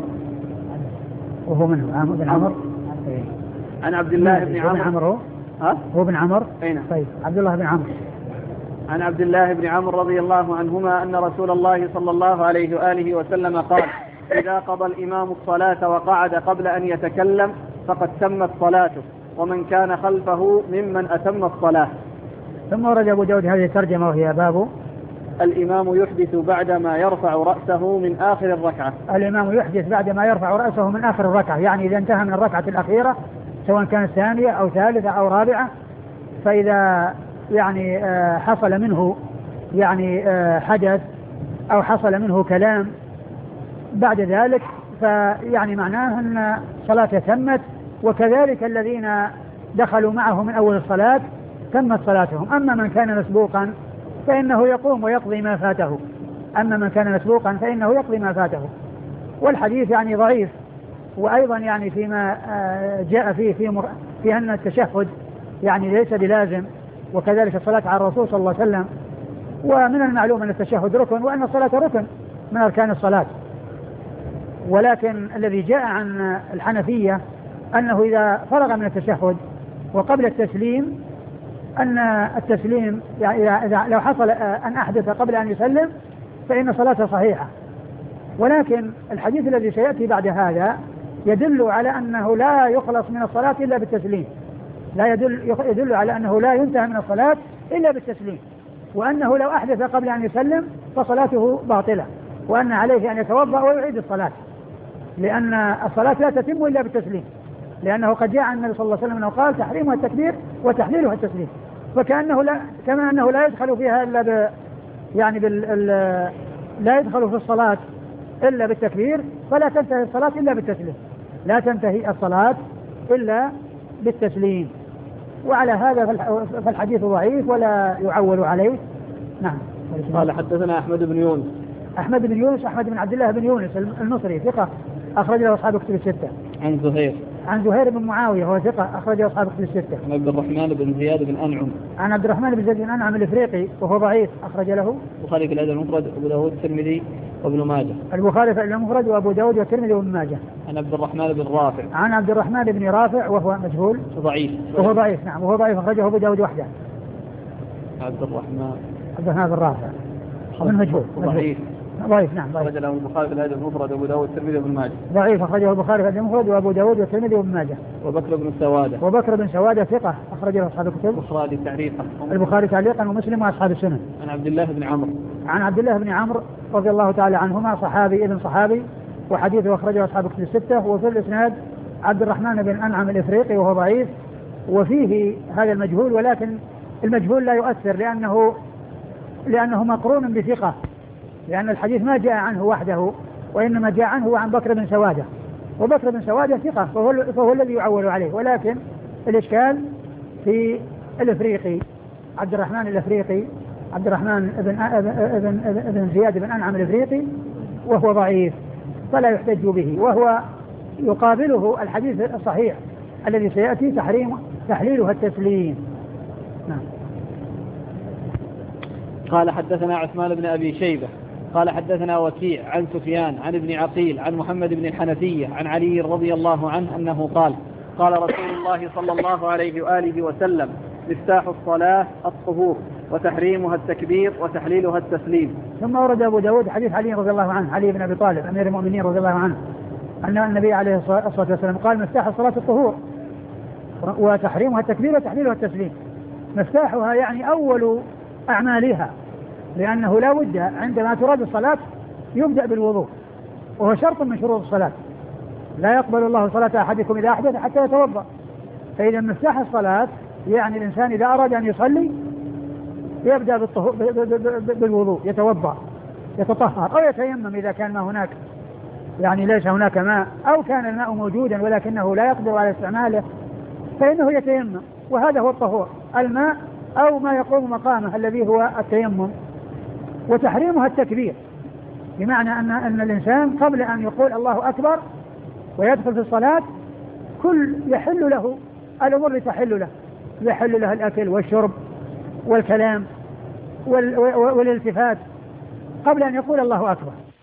وهو منه عمر بن عمر عن عبد الله بن عمر ها هو بن عمر. أين؟ طيب عبد الله بن عمر عن عبد الله بن عمر رضي الله عنهما أن رسول الله صلى الله عليه وآله وسلم قال: إذا قضى الإمام الصلاة وقعد قبل أن يتكلم فقد تمت صلاته، ومن كان خلفه ممن أتم الصلاة. ثم ورد أبو داود هذه الترجمة وهي باب الإمام يحدث بعدما يرفع رأسه من آخر الركعة. الإمام يحدث بعدما يرفع رأسه من آخر الركعة، يعني إذا انتهى من الركعة الأخيرة سواء كانت ثانية أو ثالثة أو رابعة، فإذا يعني حصل منه يعني حدث أو حصل منه كلام بعد ذلك فيعني معناه أن صلاته تمت، وكذلك الذين دخلوا معه من أول الصلاة تمت صلاتهم. أما من كان مسبوقا فإنه يقوم ويقضي ما فاته أما من كان مسبوقا فإنه يقضي ما فاته. والحديث يعني ضعيف، وأيضا يعني فيما جاء فيه في, مر... في أن التشهد يعني ليس بلازم، وكذلك الصلاة على الرسول صلى الله عليه وسلم. ومن المعلوم أن التشهد ركن، وأن الصلاة ركن من أركان الصلاة. ولكن الذي جاء عن الحنفية أنه إذا فرغ من التشهد وقبل التسليم أن التسليم يعني إذا لو حصل أن أحدث قبل أن يسلم فإن صلاته صحيحة. ولكن الحديث الذي سيأتي بعد هذا يدل على أنه لا يخلص من الصلاة إلا بالتسليم، لا يدل, يدل على أنه لا ينتهى من الصلاة إلا بالتسليم، وأنه لو أحدث قبل أن يسلم فصلاته باطلة، وأن عليه أن يتوضأ ويعيد الصلاة، لأن الصلاة لا تتم إلا بالتسليم، لأنه قد جاء عن النبي صلى الله عليه وسلم أنه قال: تحريمها التكبير وتحليلها التسليم. فكأنه لا كما أنه لا يدخل فيها إلا ب يعني بال لا يدخل في الصلاة إلا بالتكبير، فلا تنتهي الصلاة إلا بالتسليم، لا تنتهي الصلاة إلا بالتسليم. وعلى هذا فالحديث ضعيف ولا يعول عليه. نعم. قال حدثنا أحمد بن يونس أحمد بن يونس أحمد بن عبد الله بن يونس المصري ثقة أخرج له أصحاب الكتب الستة. عن زهير عن زهير بن معاوية وهو ثقة أخرج له أصحاب الكتب الستة. عن عبد الرحمن بن زياد بن أنعم عن عبد الرحمن بن زياد بن أنعم الإفريقي وهو ضعيف أخرج له البخاري في الأدب المفرد وأبو داود والترمذي وابن ماجه. البخاري في الأدب المفرد وأبو داود والترمذي وابن ماجه. عن عبد الرحمن بن رافع عن عبد الرحمن بن رافع وهو مجهول ضعيف وهو ضعيف نعم وهو ضعيف أخرجه أبو داود وحده. عبد الرحمن عبد الرحمن بن رافع من مجهول ضعيف ضعيف نعم ضعيف. أخرج له البخاري في الأدب المفرد وأبو داود والترمذي وابن ماجه. ضعيف أخرجه البخاري في الأدب المفرد وأبو داود والترمذي وابن ماجه. وبكر بن سوادة وبكر بن سوادة ثقة أخرج له أصحاب الكتب. البخاري تعليقا البخاري تعليقا ومسلم وأصحاب السنن. عن عبد الله بن عمرو عن عبد الله بن عمرو رضي الله تعالى عنهما صحابي ابن صحابي، وحديثه أخرجه أصحاب الكتب الستة. وفي الإسناد عبد الرحمن بن أنعم الإفريقي وهو ضعيف، وفيه هذا المجهول، ولكن المجهول لا يؤثر لأنه لأنه مقرون بثقة، لأن الحديث ما جاء عنه وحده وإنما جاء عنه عن بكر بن سوادة، وبكر بن سوادة ثقة فهو, فهو الذي يعول عليه. ولكن الإشكال في الإفريقي عبد الرحمن الإفريقي عبد الرحمن ابن, ابن, ابن, ابن زياد بن أنعم الإفريقي وهو ضعيف فلا يحتج به، وهو يقابله الحديث الصحيح الذي سيأتي تحريم تحليلها التسليم. نعم. قال حدثنا عثمان بن أبي شيبة قال حدثنا وكيع عن سفيان عن ابن عقيل عن محمد بن الحنفية عن علي رضي الله عنه أنه قال: قال رسول الله صلى الله عليه وآله وسلم: مفتاح الصلاة الطهور، وتحريمها التكبير، وتحليلها التسليم. ثم ورد أبو داود حديث علي رضي الله عنه علي بن أبي طالب أمير المؤمنين رضي الله عنه أن النبي عليه الصلاة والسلام قال: مفتاح الصلاة الطهور، وتحريمها التكبير وتحليلها التسليم. مفتاحها يعني أول أعمالها، لأنه لا بد عندما تراد الصلاة يبدأ بالوضوء، وهو شرط من شروط الصلاة. لا يقبل الله صلاة أحدكم إذا أحدث حتى يتوضأ. فإذا مفتاح الصلاة يعني الإنسان إذا أراد أن يصلي يبدأ بالوضوء، يتوضأ يتطهر أو يتيمم إذا كان ما هناك يعني ليس هناك ماء، أو كان الماء موجودا ولكنه لا يقدر على استعماله فإنه يتيمم، وهذا هو الطهور، الماء أو ما يقوم مقامه الذي هو التيمم. وتحريمها التكبير، بمعنى أن أن الإنسان قبل أن يقول الله أكبر ويدخل في الصلاة كل يحل له الأمور اللي تحل له، يحل له الأكل والشرب والكلام والالتفات قبل أن يقول الله أكبر.